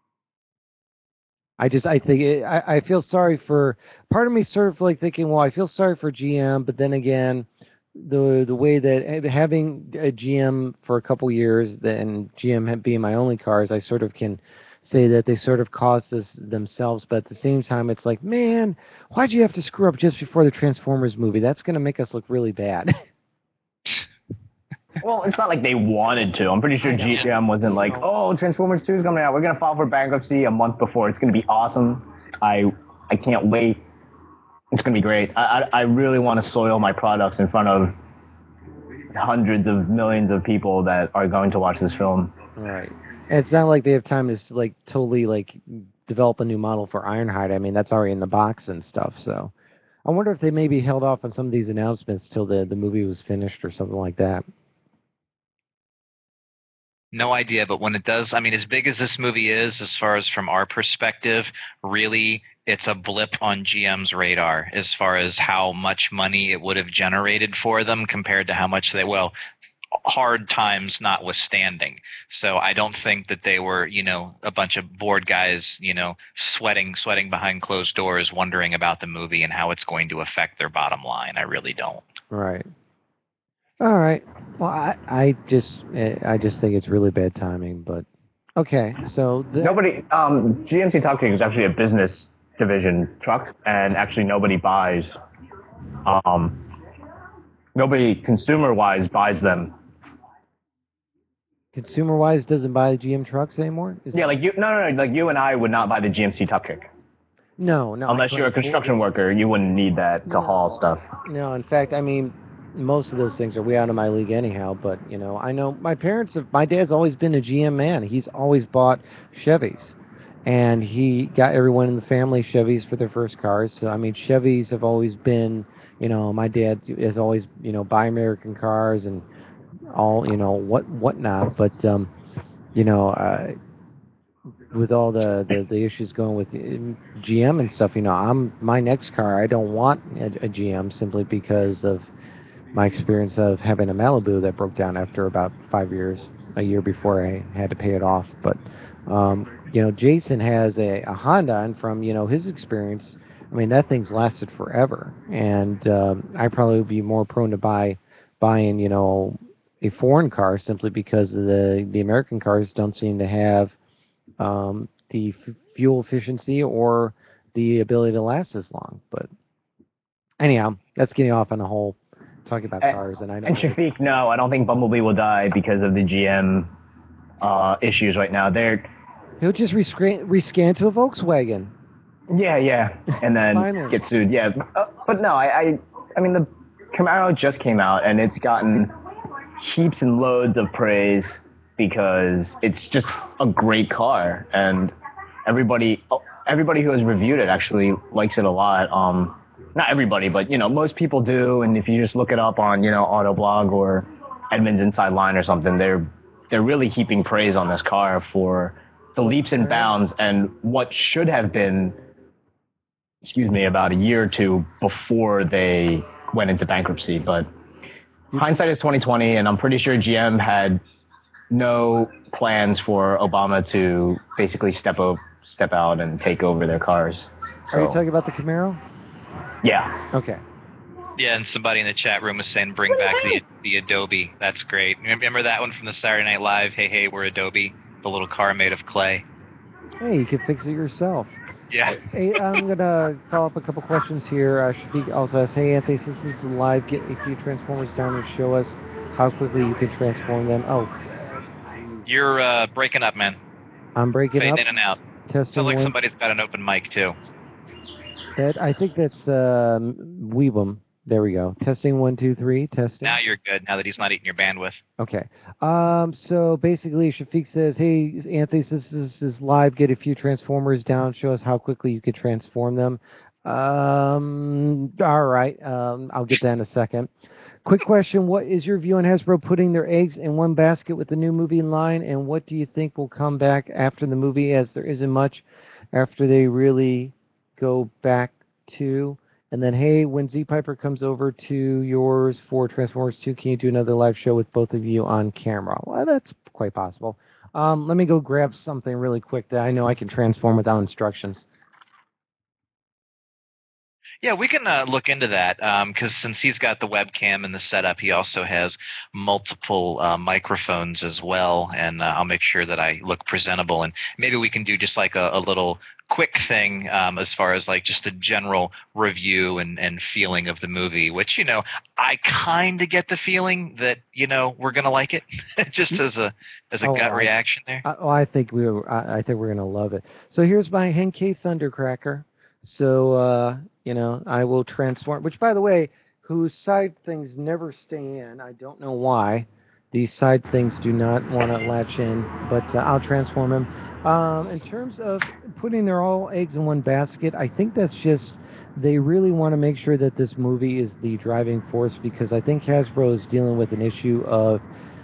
I just, I think, it, I, I feel sorry for, part of me sort of like thinking, well, I feel sorry for G M, but then again, the the way that having a G M for a couple years, then G M being my only cars, I sort of can say that they sort of caused this themselves. But at the same time, it's like, man, why'd you have to screw up just before the Transformers movie? That's going to make us look really bad.
Well, it's not like they wanted to. I'm pretty sure G M wasn't like, oh, Transformers two is coming out. We're going to file for bankruptcy a month before. It's going to be awesome. I I can't wait. It's going to be great. I, I, I really want to soil my products in front of hundreds of millions of people that are going to watch this film.
Right. And it's not like they have time to like totally like develop a new model for Ironhide. I mean, that's already in the box and stuff. So I wonder if they maybe held off on some of these announcements till the, the movie was finished or something like that.
No idea, but when it does, I mean, as big as this movie is, as far as from our perspective, really, it's a blip on G M's radar as far as how much money it would have generated for them compared to how much they, well, hard times notwithstanding. So I don't think that they were, you know, a bunch of bored guys, you know, sweating, sweating behind closed doors, wondering about the movie and how it's going to affect their bottom line. I really don't.
Right. All right. Well, I, I just I just think it's really bad timing, but okay. So the,
Nobody, um, G M C Top King is actually a business division truck, and actually nobody buys, um, nobody consumer-wise buys them.
consumer-wise doesn't buy the G M trucks anymore. Is
Yeah,
that-
like you, no, no, no, like you and I would not buy the G M C Top Kick.
no, no. I
Unless you're a
couldn't afford
construction worker, you wouldn't need that to haul stuff.
it. No, in fact, I mean, most of those things are way out of my league anyhow. But you know, I know my parents have. My dad's always been a G M man. He's always bought Chevys. And he got everyone in the family Chevys for their first cars. So, I mean, Chevys have always been, you know, my dad has always, you know, buy American cars and all, you know, what whatnot. But, um, you know, uh, with all the, the, the issues going with G M and stuff, you know, I'm my next car, I don't want a, a G M simply because of my experience of having a Malibu that broke down after about five years, a year before I had to pay it off. But, um, you know, Jason has a, a Honda, and from, you know, his experience, I mean, that thing's lasted forever. And um, I probably would be more prone to buy buying, you know, a foreign car simply because the the American cars don't seem to have um, the f- fuel efficiency or the ability to last as long. But anyhow, that's getting off on a whole talking about
And-
cars, and I know.
And Shafiq, no, I don't think Bumblebee will die because of the G M uh, issues right now. They're,
He'll just rescan, rescan to a Volkswagen.
yeah, yeah, and then
Finally.
get sued. Yeah, uh, but no, I, I, I mean, the Camaro just came out, and it's gotten heaps and loads of praise because it's just a great car, and everybody, everybody who has reviewed it actually likes it a lot. Um, not everybody, but you know, most people do. And if you just look it up on, you know, Autoblog or Edmunds Inside Line or something, they're they're really heaping praise on this car for the leaps and bounds and what should have been, excuse me, about a year or two before they went into bankruptcy. But hindsight is twenty twenty, and I'm pretty sure G M had no plans for Obama to basically step o- step out and take over their cars.
Are you
So,
talking about the Camaro?
yeah.
Okay.
Yeah, and somebody in the chat room was saying, bring back the the Adobe. That's great. Remember that one from the Saturday Night Live? Hey, hey, we're Adobe. The little car made of clay.
Hey, you can fix it yourself.
Yeah.
Hey, I'm gonna follow up a couple questions here. Uh, Shafiq also asks, "Hey, Anthony, since this is live, get a few Transformers down and show us how quickly you can transform them." Oh,
You're uh, breaking up, man.
I'm breaking
Fading
up.
in and out.
Testing
Sounds like
one.
somebody's got an open mic too.
That I think that's um, Weebum. There we go. Testing one, two, three. Testing.
Now you're good. Now that he's not eating your bandwidth.
Okay. Um. So basically, Shafiq says, "Hey, Anthony, since this is live, get a few Transformers down. Show us how quickly you could transform them." Um. All right. Um. I'll get that in a second. Quick question: what is your view on Hasbro putting their eggs in one basket with the new movie line, and what do you think will come back after the movie, as there isn't much after they really go back to? And then, hey, when Z Piper comes over to yours for Transformers two, can you do another live show with both of you on camera? Well, that's quite possible. Um, let me go grab something really quick that I know I can transform without instructions.
Yeah, we can uh, look into that because um, since he's got the webcam and the setup, he also has multiple uh, microphones as well, and uh, I'll make sure that I look presentable. And maybe we can do just like a, a little quick thing um, as far as like just a general review and, and feeling of the movie, which, you know, I kind of get the feeling that, you know, we're going to like it just as a as a
Oh,
gut
I-
reaction there.
I, oh, I think we were, I, I think we're gonna love it. So here's my Henkei Thundercracker. So uh, you know, I will transform. Which, by the way, whose side things never stay in. I don't know why. These side things do not want to latch in, but uh, I'll transform him. Um, in terms of putting their all eggs in one basket, I think that's just they really want to make sure that this movie is the driving force, because I think Hasbro is dealing with an issue of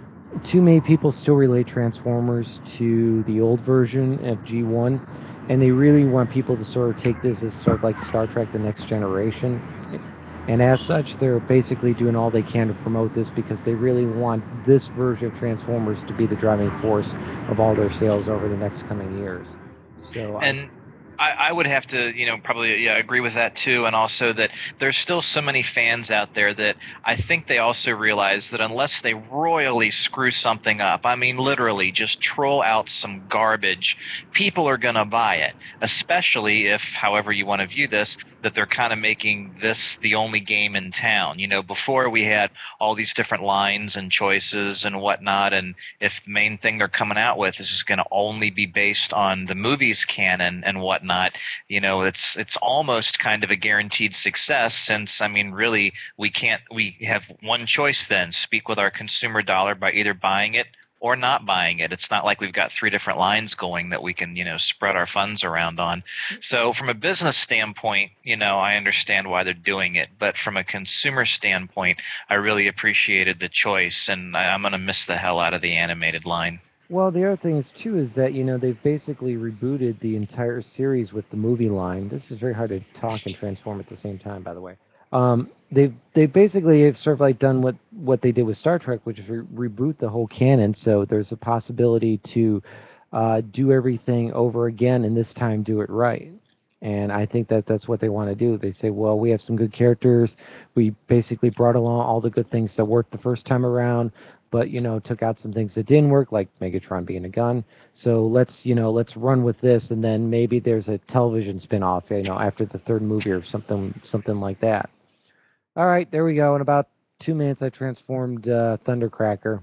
too many people still relate Transformers to the old version of G one, and they really want people to sort of take this as sort of like Star Trek: The Next Generation. And as such, they're basically doing all they can to promote this because they really want this version of Transformers to be the driving force of all their sales over the next coming years. So, I-
And I, I would have to, you know, probably yeah, agree with that too, and also that there's still so many fans out there that I think they also realize that unless they royally screw something up, I mean literally just troll out some garbage, people are going to buy it, especially if, however you want to view this, that they're kind of making this the only game in town. You know, before we had all these different lines and choices and whatnot, and if the main thing they're coming out with is just going to only be based on the movie's canon and whatnot, you know, it's it's almost kind of a guaranteed success, since, I mean, really, we can't, we have one choice then, speak with our consumer dollar by either buying it or not buying it. It's not like we've got three different lines going that we can, you know, spread our funds around on. So from a business standpoint, you know, I understand why they're doing it. But from a consumer standpoint, I really appreciated the choice, and I, I'm going to miss the hell out of the animated line.
well, the other thing is too is that you know they've basically rebooted the entire series with the movie line. This is very hard to talk and transform at the same time, by the way. Um, they've they basically have sort of like done what, what they did with Star Trek, which is re- reboot the whole canon. So there's a possibility to uh, do everything over again, and this time do it right. And I think that that's what they want to do. They say, well, we have some good characters. We basically brought along all the good things that worked the first time around, but, you know, took out some things that didn't work, like Megatron being a gun. So let's, you know, let's run with this, and then maybe there's a television spin-off, you know, after the third movie or something, something like that. All right, there we go. In about two minutes, I transformed uh, Thundercracker.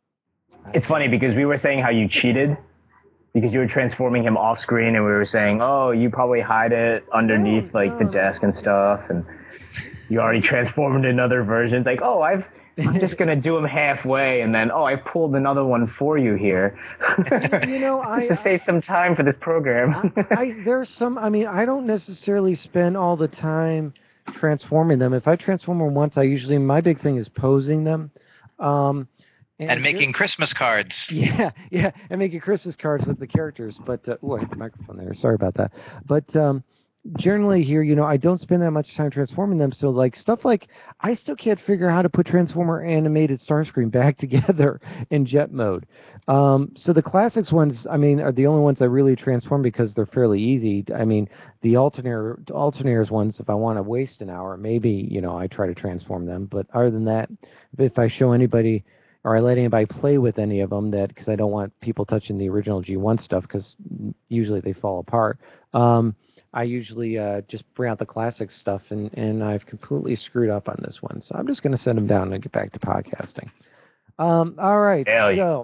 It's funny because we were saying how you cheated because you were transforming him off screen, and we were saying, oh, you probably hide it underneath
No,
like the
no,
desk and stuff, and you already transformed in other versions. Like, oh, I've I'm just gonna do him halfway, and then oh, I pulled another one for you here.
You know, I-
just to save some time for this program.
I, I there's some. I mean, I don't necessarily spend all the time transforming them. If I transform them once, I usually my big thing is posing them, um,
And making Christmas cards.
Yeah, yeah, and making Christmas cards with the characters. But uh, oh, I hit the microphone there. Sorry about that. But um, generally here, you know, I don't spend that much time transforming them. So like stuff like I still can't figure out how to put Transformer animated Starscream back together in jet mode. Um, so the classics ones, I mean, are the only ones I really transform because they're fairly easy. I mean, the alternator alternators ones, if I want to waste an hour, maybe, you know, I try to transform them. But other than that, if I show anybody or I let anybody play with any of them, that because I don't want people touching the original G one stuff because usually they fall apart. Um, I usually uh, just bring out the classic stuff, and, and I've completely screwed up on this one. So I'm just going to send them down and get back to podcasting. Um, all right.
Hell yeah.
So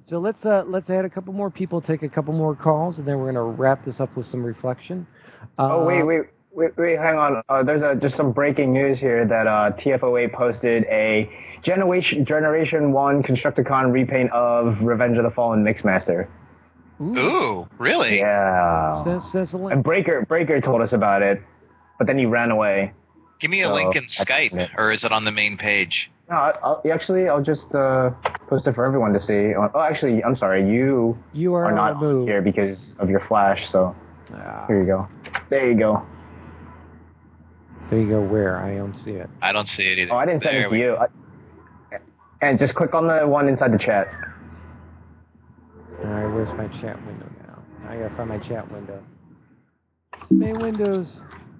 So let's uh let's add a couple more people, take a couple more calls, and then we're gonna wrap this up with some reflection.
Oh wait,
Uh,
wait, wait, wait, hang on. Uh, there's a just some breaking news here that uh, T F O A posted a Generation Generation One Constructicon repaint of Revenge of the Fallen Mixmaster.
Ooh,
Ooh, really?
Yeah.
Says, says a link.
And Breaker Breaker told us about it, but then he ran away.
Give me a
So,
link in
I found
Skype,
it.
or is it on the main page?
No, I- I'll, actually, I'll just uh, post it for everyone to see. Oh, actually, I'm sorry, you
You are,
are
on
not
the move.
on here because of your flash. So
Ah,
here you go. There you go.
there you go. Where I don't see it.
I don't see it either.
Oh, I didn't send
There
it to
we
you. I, and just click on the one inside the chat.
All right, where's my chat window now? I gotta find my chat window. Main windows.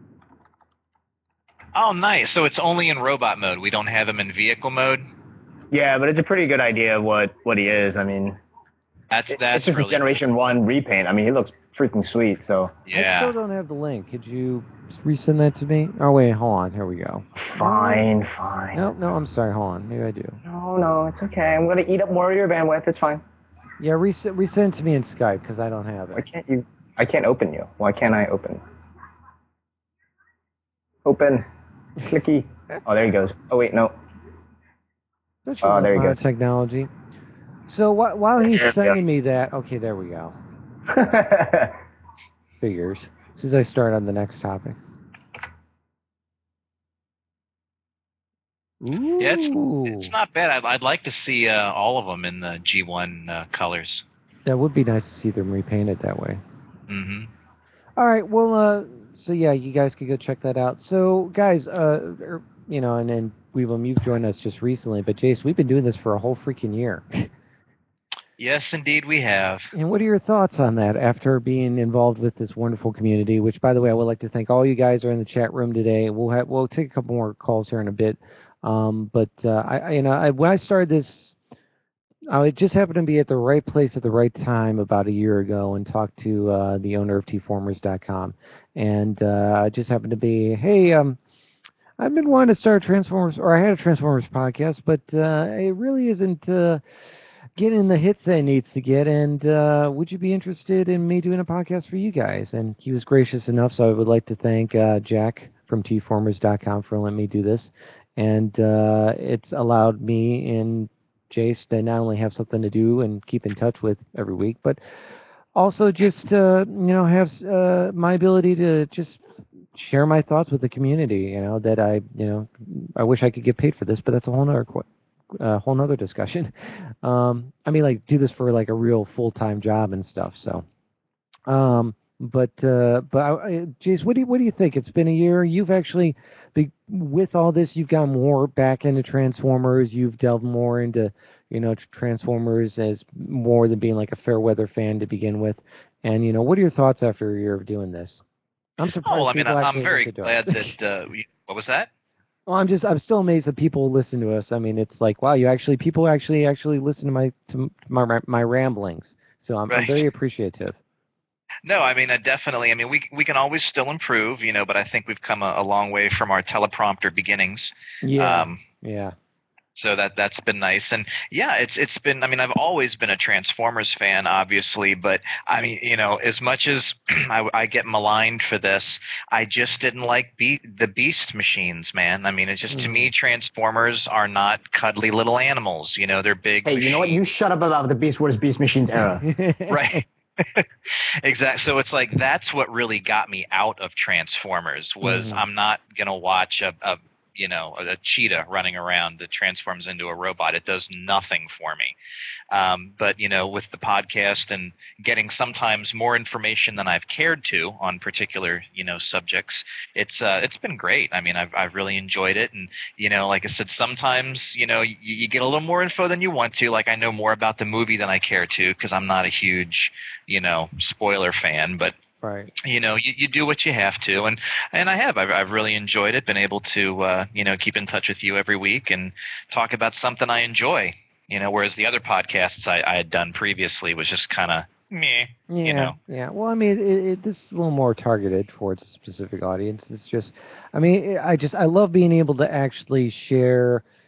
Oh, nice. So it's only in robot mode. We don't have him in vehicle mode.
Yeah, but it's a pretty good idea of what what he is. I mean,
That's
it-
that's
it's just
really
a Generation One repaint. I mean, he looks freaking sweet. So
I
yeah.
still don't have the link. Could you resend that to me? Oh wait, hold on. Here we go.
fine, fine.
No, no, I'm sorry. Hold on. Maybe I do.
No, no, it's okay. I'm gonna eat up more of your bandwidth. It's fine.
Yeah, resend resend it to me in Skype because I don't have
Why
it.
can't you? I can't open you. Why can't I open? Open. Clicky. Oh, there he goes. Oh wait, no.
Don't
Oh,
love
there you
modern
go.
Technology. So wh- while he's
Yeah,
sending
yeah.
me that, okay, there we go. Figures. As soon as I start on the next topic. Ooh.
Yeah, it's it's not bad. I'd, I'd like to see uh, all of them in the G one uh, colors.
That would be nice to see them repainted that way.
hmm
All right. Well, uh, so yeah, you guys could go check that out. So, guys, uh, er, you know, and then Weebum, you've joined us just recently, but Jace, we've been doing this for a whole freaking year.
Yes, indeed, we have.
And what are your thoughts on that after being involved with this wonderful community? Which, by the way, I would like to thank all you guys who are in the chat room today. We'll have we'll take a couple more calls here in a bit. Um, but uh, I, I, you know, I, when I started this, I just happened to be at the right place at the right time about a year ago and talked to uh, the owner of T formers dot com, and uh, I just happened to be, hey, um, I've been wanting to start a Transformers, or I had a Transformers podcast, but uh, it really isn't uh, getting the hits that it needs to get. And uh, would you be interested in me doing a podcast for you guys? And he was gracious enough, so I would like to thank uh, Jack from T formers dot com for letting me do this. And uh, it's allowed me and Jace to not only have something to do and keep in touch with every week, but also just uh, you know have uh, my ability to just share my thoughts with the community. You know that I you know I wish I could get paid for this, but that's a whole nother uh, whole nother discussion. Um, I mean, like do this for like a real full time job and stuff. So, um, but uh, but I, I, Jace, what do you what do you think? It's been a year. You've actually be, with all this, you've got more back into Transformers. You've delved more into, you know, Transformers as more than being like a fair weather fan to begin with. And you know, what are your thoughts after a year of doing this? I'm surprised.
Oh, well, I mean,
people
I-
actually
I'm very
listen to
glad
us.
that. Uh, we, what was that?
Well, I'm just I'm still amazed that people listen to us. I mean, it's like wow, you actually people actually actually listen to my to my my ramblings. So I'm, I'm
Right.
very appreciative.
No, I mean, uh, definitely. I mean, we we can always still improve, you know, but I think we've come a, a long way from our teleprompter beginnings.
Yeah,
Um,
yeah.
so that that's been nice, and yeah, it's it's been. I mean, I've always been a Transformers fan, obviously, but I mean, you know, as much as I, I get maligned for this, I just didn't like be- the Beast machines, man. I mean, it's just to me, Transformers are not cuddly little animals. You know, they're big.
Hey, you know what? You shut up about the Beast Wars Beast Machines era.
Right. Exactly. So it's like that's what really got me out of Transformers was
Mhm.
I'm not gonna watch a, a you know a, a cheetah running around that transforms into a robot. It does nothing for me. Um, but you know, with the podcast and getting sometimes more information than I've cared to on particular you know subjects, it's uh, it's been great. I mean, I've I've really enjoyed it, and you know, like I said, sometimes you know you, you get a little more info than you want to. Like I know more about the movie than I care to because I'm not a huge you know spoiler fan, but
Right.
you know you, you do what you have to, and and I have I've, I've really enjoyed it, been able to uh, you know keep in touch with you every week and talk about something I enjoy, you know whereas the other podcasts I, I had done previously was just kind of meh.
Yeah,
You know.
yeah. Well, I mean, it, it, this is a little more targeted towards a specific audience. It's just, I mean, I just, I love being able to actually share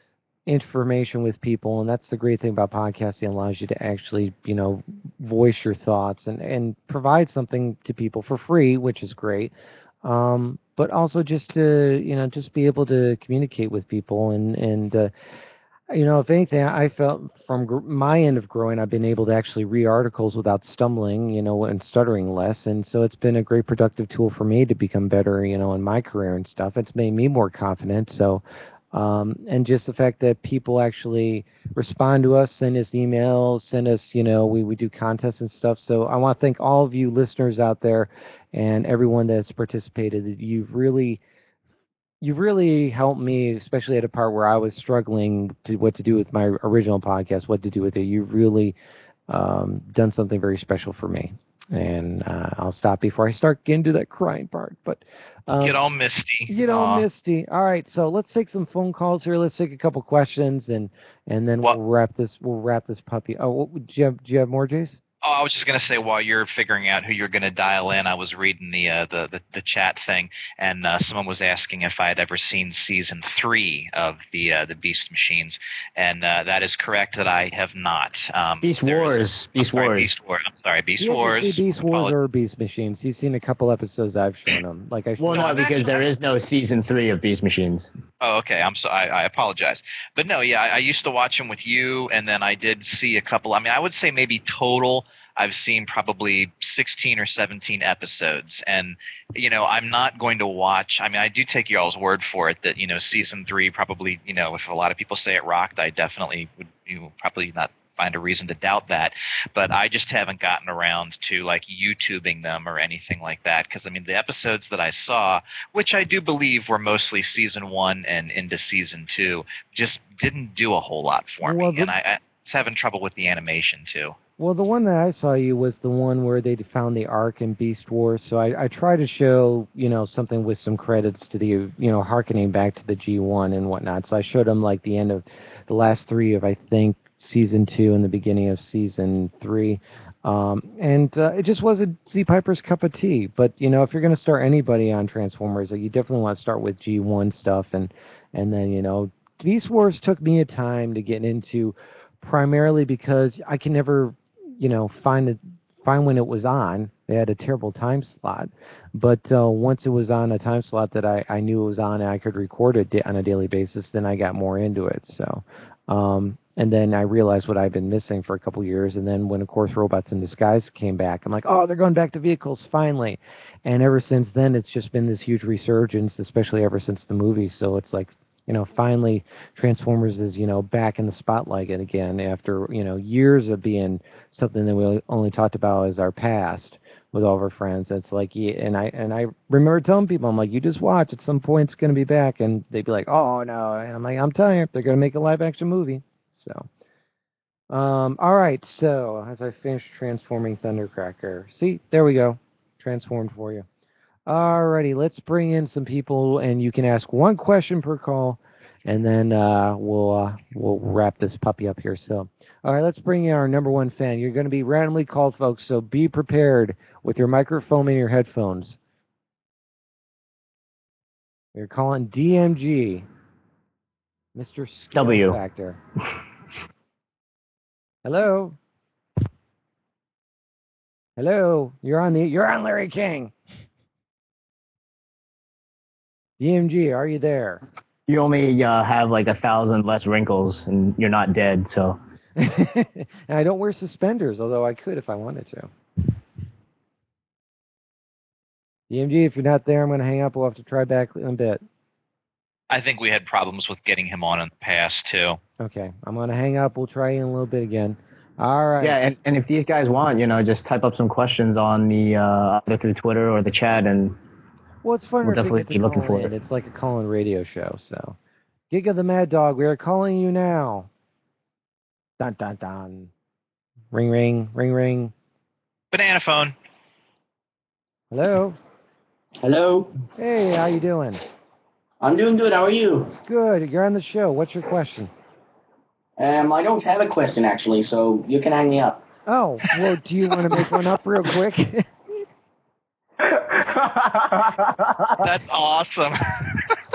information with people, and that's the great thing about podcasting. It allows you to actually, you know, voice your thoughts and, and provide something to people for free, which is great. Um, but also just to, you know, just be able to communicate with people and, and, uh, you know, if anything, I felt from gr- my end of growing, I've been able to actually read articles without stumbling, you know, and stuttering less. And so it's been a great productive tool for me to become better, you know, in my career and stuff. It's made me more confident. So, um, and just the fact that people actually respond to us, send us emails, send us, you know, we, we do contests and stuff. So I want to thank all of you listeners out there and everyone that's participated. You've really you really helped me, especially at a part where I was struggling to what to do with my original podcast, what to do with it. You really um, done something very special for me. And uh, I'll stop before I start getting to that crying part. But um,
Get all misty.
get all
Aw.
misty. All right, so let's take some phone calls here. Let's take a couple questions, and and then
What-
we'll wrap this. We'll wrap this puppy. Oh, what, do you have? Do you have more, Jace?
Oh, I was just gonna say while you're figuring out who you're gonna dial in, I was reading the uh, the, the the chat thing, and uh, someone was asking if I had ever seen season three of the uh, the Beast Machines, and uh, that is correct that I have not. Um,
Beast
there is-
Wars.
I'm
Beast
sorry,
Wars.
Beast Wars. I'm sorry, Beast
You haven't
Wars.
seen Beast Wars
Apolo-
or Beast Machines. He's seen a couple episodes I've shown him. Like I.
Well,
No,
no,
I'm
because there
actually-
is no season three of Beast Machines.
Oh, okay. I'm so I, I apologize, but no, yeah, I, I used to watch them with you, and then I did see a couple. I mean, I would say maybe total. I've seen probably sixteen or seventeen episodes, and you know, I'm not going to watch. I mean, I do take y'all's word for it that you know, season three probably. You know, if a lot of people say it rocked, I definitely would. You know, probably not find a reason to doubt that, but I just haven't gotten around to like YouTubing them or anything like that. Because I mean, the episodes that I saw, which I do believe were mostly season one and into season two, just didn't do a whole lot for
Well,
me,
the-
and I, I was having trouble with the animation too.
Well, the one that I saw you was the one where they found the Ark in Beast Wars. So I, I try to show, you know, something with some credits to the, you know, harkening back to the G one and whatnot. So I showed them like the end of the last three of, I think, season two and the beginning of season three. Um, and uh, it just wasn't Z Piper's cup of tea. But, you know, if you're going to start anybody on Transformers, like, you definitely want to start with G one stuff. And, and then, you know, Beast Wars took me a time to get into, primarily because I can never, you know, find it, find when it was on. They had a terrible time slot, but uh, once it was on a time slot that I, I knew it was on and I could record it da- on a daily basis, then I got more into it. So, um, and then I realized what I've been missing for a couple years. And then when, of course, Robots in Disguise came back, I'm like, oh, they're going back to vehicles finally. And ever since then, it's just been this huge resurgence, especially ever since the movie. So it's like, you know, finally Transformers is, you know, back in the spotlight again after, you know, years of being something that we only talked about as our past with all of our friends. It's like, yeah, and I and I remember telling people, I'm like, you just watch, at some point it's going to be back, and they'd be like, oh no, and I'm like, I'm telling you, they're going to make a live action movie. So, um, all right, so as I finish transforming Thundercracker, see, there we go, transformed for you. Alrighty, let's bring in some people, and you can ask one question per call, and then uh, we'll uh, we'll wrap this puppy up here. So, all right, let's bring in our number one fan. You're going to be randomly called, folks, so be prepared with your microphone and your headphones. You're calling D M G, Mister Scale
W.
Factor. Hello. Hello. You're on the. You're on Larry King. D M G, are you there?
You only uh, have like a thousand less wrinkles, and you're not dead. So
And I don't wear suspenders, although I could if I wanted to. D M G, if you're not there, I'm going to hang up. We'll have to try back in a bit.
I think we had problems with getting him on in the past too.
Okay, I'm going to hang up. We'll try in a little bit again. All right.
yeah, and, and if these guys want, you know, just type up some questions on the uh, either through Twitter or the chat, and
Well, it's fun
We'll
if they
definitely
get to
be looking
call
for
in.
it.
It's like a call-in radio show. So, Gig of the Mad Dog, we are calling you now. Dun dun dun. Ring ring ring ring.
Banana phone.
Hello.
Hello.
Hey, how you doing?
I'm doing good. How are you?
Good. You're on the show. What's your question?
Um, I don't have a question actually, so you can hang me up.
Oh, well, do you want to make one up real quick?
That's awesome.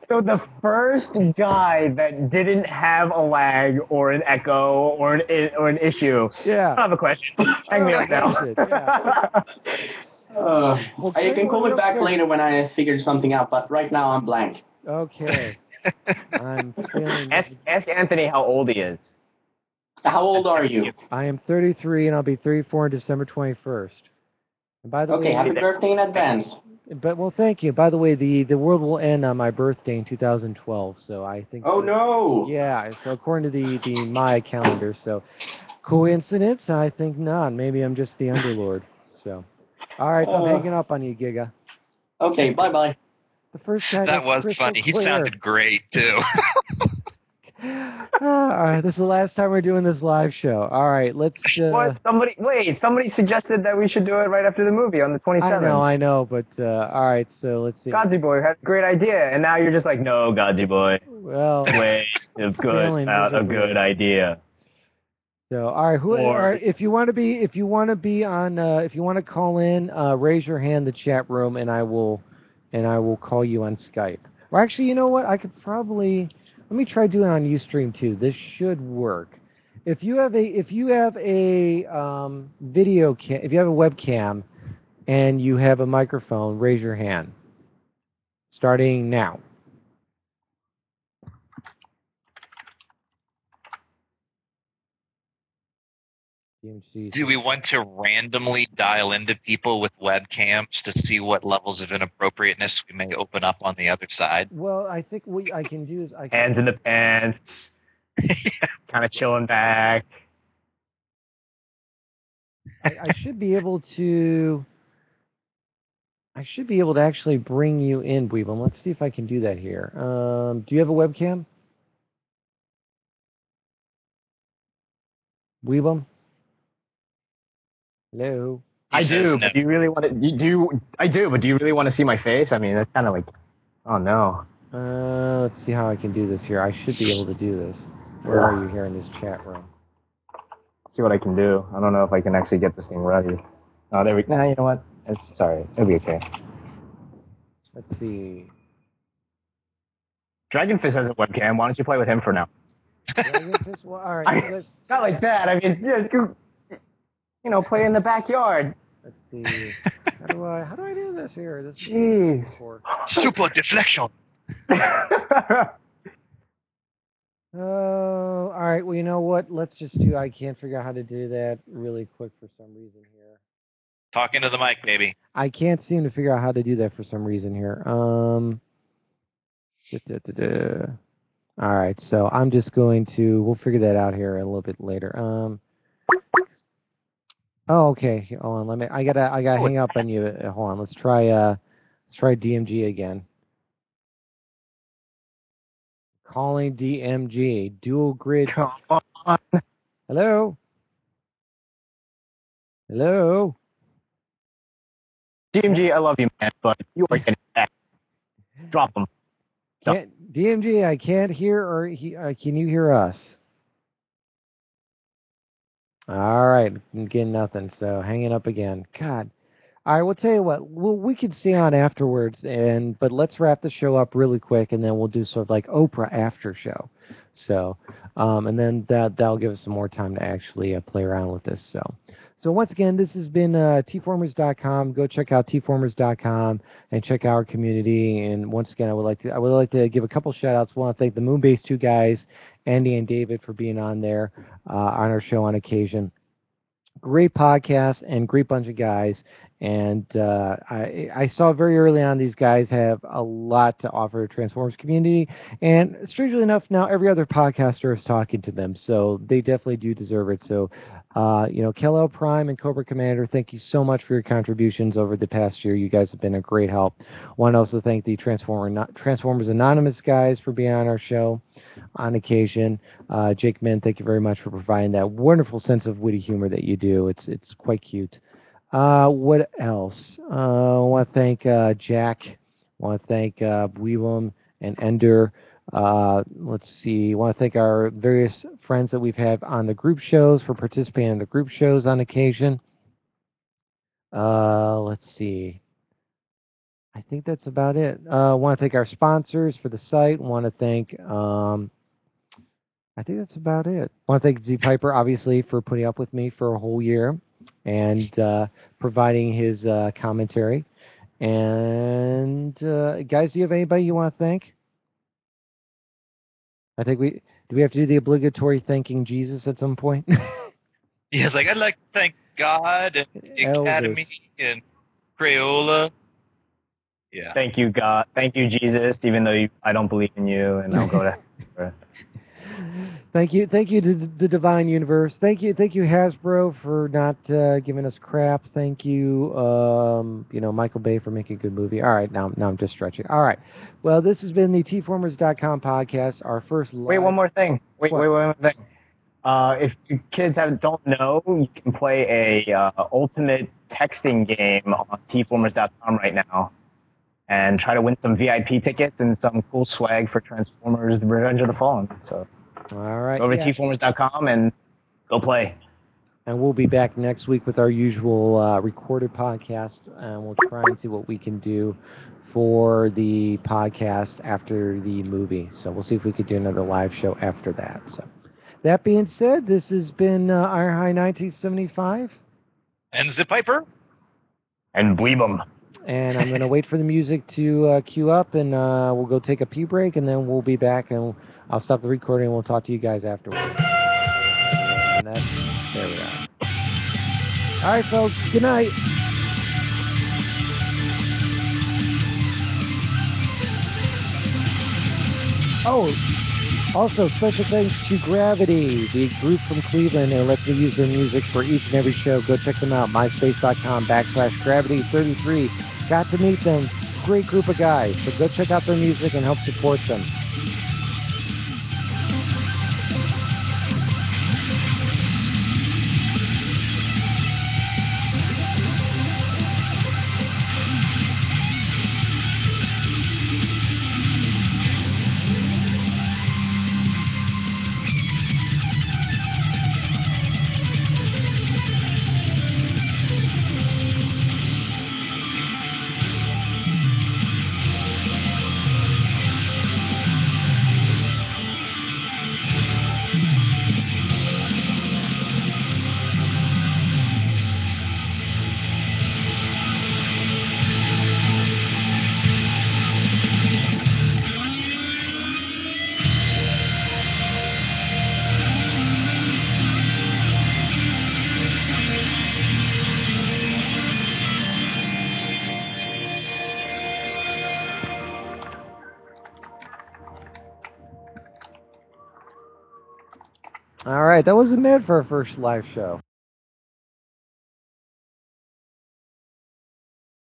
So the first guy that didn't have a lag or an echo or an or an issue.
Yeah.
I have a question. Hang me up now.
Uh,
Well,
I
great
can
one,
call
real
it back
quick.
later when I figure something out, but right now I'm blank.
Okay. I'm feeling.
ask, ask Anthony how old he is.
How old are you?
I am thirty-three, and I'll be thirty-four on December twenty-first. And by the
Okay,
way,
happy birthday in advance.
but well, thank you. By the way, the the world will end on my birthday in two thousand twelve. So I think.
Oh no!
Yeah. So according to the the Maya calendar, so coincidence? I think not. Maybe I'm just the underlord. So, all right, I'm
Uh.
hanging up on you, Giga.
Okay, bye bye.
The first guy.
That was
crystal
funny. He
clear.
sounded great too.
Ah, all right, this is the last time we're doing this live show. All right, let's. Uh,
What? Somebody wait. Somebody suggested that we should do it right after the movie on the
I
twenty-seventh.
know, I know, but uh, all right. So let's see.
Godsy Boy had a great idea, and now you're just like, no, Godsy Boy.
Well,
Wait, it's good
Failing
about a
miserably.
good idea.
so all right, who?
Or-
All right, if you want to be, if you want to be on, uh, if you want to call in, uh, raise your hand in the chat room, and I will, and I will call you on Skype. Or actually, you know what? I could probably let me try doing it on Ustream too. This should work. If you have a, if you have a um, video cam, if you have a webcam, and you have a microphone, raise your hand. Starting now.
Do we want to randomly dial into people with webcams to see what levels of inappropriateness we may open up on the other side?
Well, I think what I can do is I can.
Hands in the pants, kind of chilling back.
I, I should be able to. I should be able to actually bring you in, Weebum. Let's see if I can do that here. Um, do you have a webcam? Weebum? Hello?
I
says
do,
no.
but do you really want to? You do I do, but do you really want to see my face? I mean, that's kind of like, oh no.
Uh, let's see how I can do this here. I should be able to do this. Where are you here in this chat room?
See what I can do. I don't know if I can actually get this thing ready. Oh, there we. Nah, you know what? It's sorry. It'll be okay.
Let's see.
Dragonfist has a webcam. Why don't you play with him for now?
Dragonfist? Well, all right.
I-
Let's,
It's not like that. I mean, just go- you know, play in the backyard.
let's see. How do I? How do I do this here? This is
Jeez.
before.
Super deflection.
Oh, all right. Well, you know what? Let's just do. I can't figure out how to do that really quick for some reason here.
Talking to the mic, baby.
I can't seem to figure out how to do that for some reason here. Um. da, da, da, da. All right. So I'm just going to. We'll figure that out here a little bit later. Um. Oh, okay. Hold on. Let me. I gotta. I gotta hang up on you. Uh, Hold on. Let's try. Uh. Let's try D M G again. Calling D M G. Dual grid.
Come on.
Hello. Hello.
D M G, I love you, man, but you are getting back. Drop them.
Can't, D M G, I can't hear or he, uh, can you hear us? All right, again nothing. So hanging up again. God. All right, we'll tell you what. We'll, we can stay on afterwards, and but let's wrap the show up really quick, and then we'll do sort of like Oprah after show. So, um, and then that that'll give us some more time to actually uh, play around with this. So, so once again, this has been uh, T formers dot com. Go check out T formers dot com and check out our community. And once again, I would like to I would like to give a couple shout outs. I want to thank the Moonbase two guys, Andy and David, for being on there uh, on our show on occasion. Great podcast and great bunch of guys. And uh, I, I saw very early on these guys have a lot to offer the Transformers community. And strangely enough, now every other podcaster is talking to them. So they definitely do deserve it. So, uh, you know, Kal-El Prime and Cobra Commander, thank you so much for your contributions over the past year. You guys have been a great help. Want to also thank the Transformer, Transformers Anonymous guys for being on our show on occasion. Uh, Jake Min, thank you very much for providing that wonderful sense of witty humor that you do. It's it's quite cute. Uh, what else? Uh, I want to thank uh, Jack. I want to thank uh, Weewum and Ender. Uh, let's see. I want to thank our various friends that we've had on the group shows for participating in the group shows on occasion. Uh, let's see. I think that's about it. I uh, want to thank our sponsors for the site. Want to thank. Um, I think that's about it. Want to thank Z Piper, obviously, for putting up with me for a whole year and uh, providing his uh, commentary. And uh, guys, do you have anybody you want to thank? I think we do. We have to do the obligatory thanking Jesus at some point.
Yes, like I'd like to thank God and the
Elvis.
Academy and Crayola. Yeah.
Thank you, God. Thank you, Jesus. Even though you, I don't believe in you, and I'll go to heaven.
Thank you, thank you to the Divine Universe. Thank you, thank you Hasbro for not uh, giving us crap. Thank you, um, you know, Michael Bay for making a good movie. All right, now, now I'm just stretching. All right, well, this has been the T Formers dot com podcast. Our first. Live...
Wait, one more thing. Wait,
What?
wait, wait, one more thing. Uh, if you kids have, don't know, you can play a uh, ultimate texting game on T Formers dot com right now, and try to win some V I P tickets and some cool swag for Transformers: Revenge of the Fallen. So.
All right.
Go over
yeah.
to T Formers dot com and go play.
And we'll be back next week with our usual uh, recorded podcast, and we'll try and see what we can do for the podcast after the movie. So we'll see if we could do another live show after that. So that being said, this has been uh, Iron High nineteen seventy-five.
And Zip Piper.
And bleep 'em.
And I'm going to wait for the music to uh, queue up, and uh, we'll go take a pee break, and then we'll be back, and I'll stop the recording, and we'll talk to you guys afterwards. And that's, there we are. All right, folks. Good night. Oh, also, special thanks to Gravity, the group from Cleveland, and lets me use their music for each and every show. Go check them out, myspace.com backslash gravity 33. Got to meet them. Great group of guys. So go check out their music and help support them. All right, that wasn't bad for our first live show.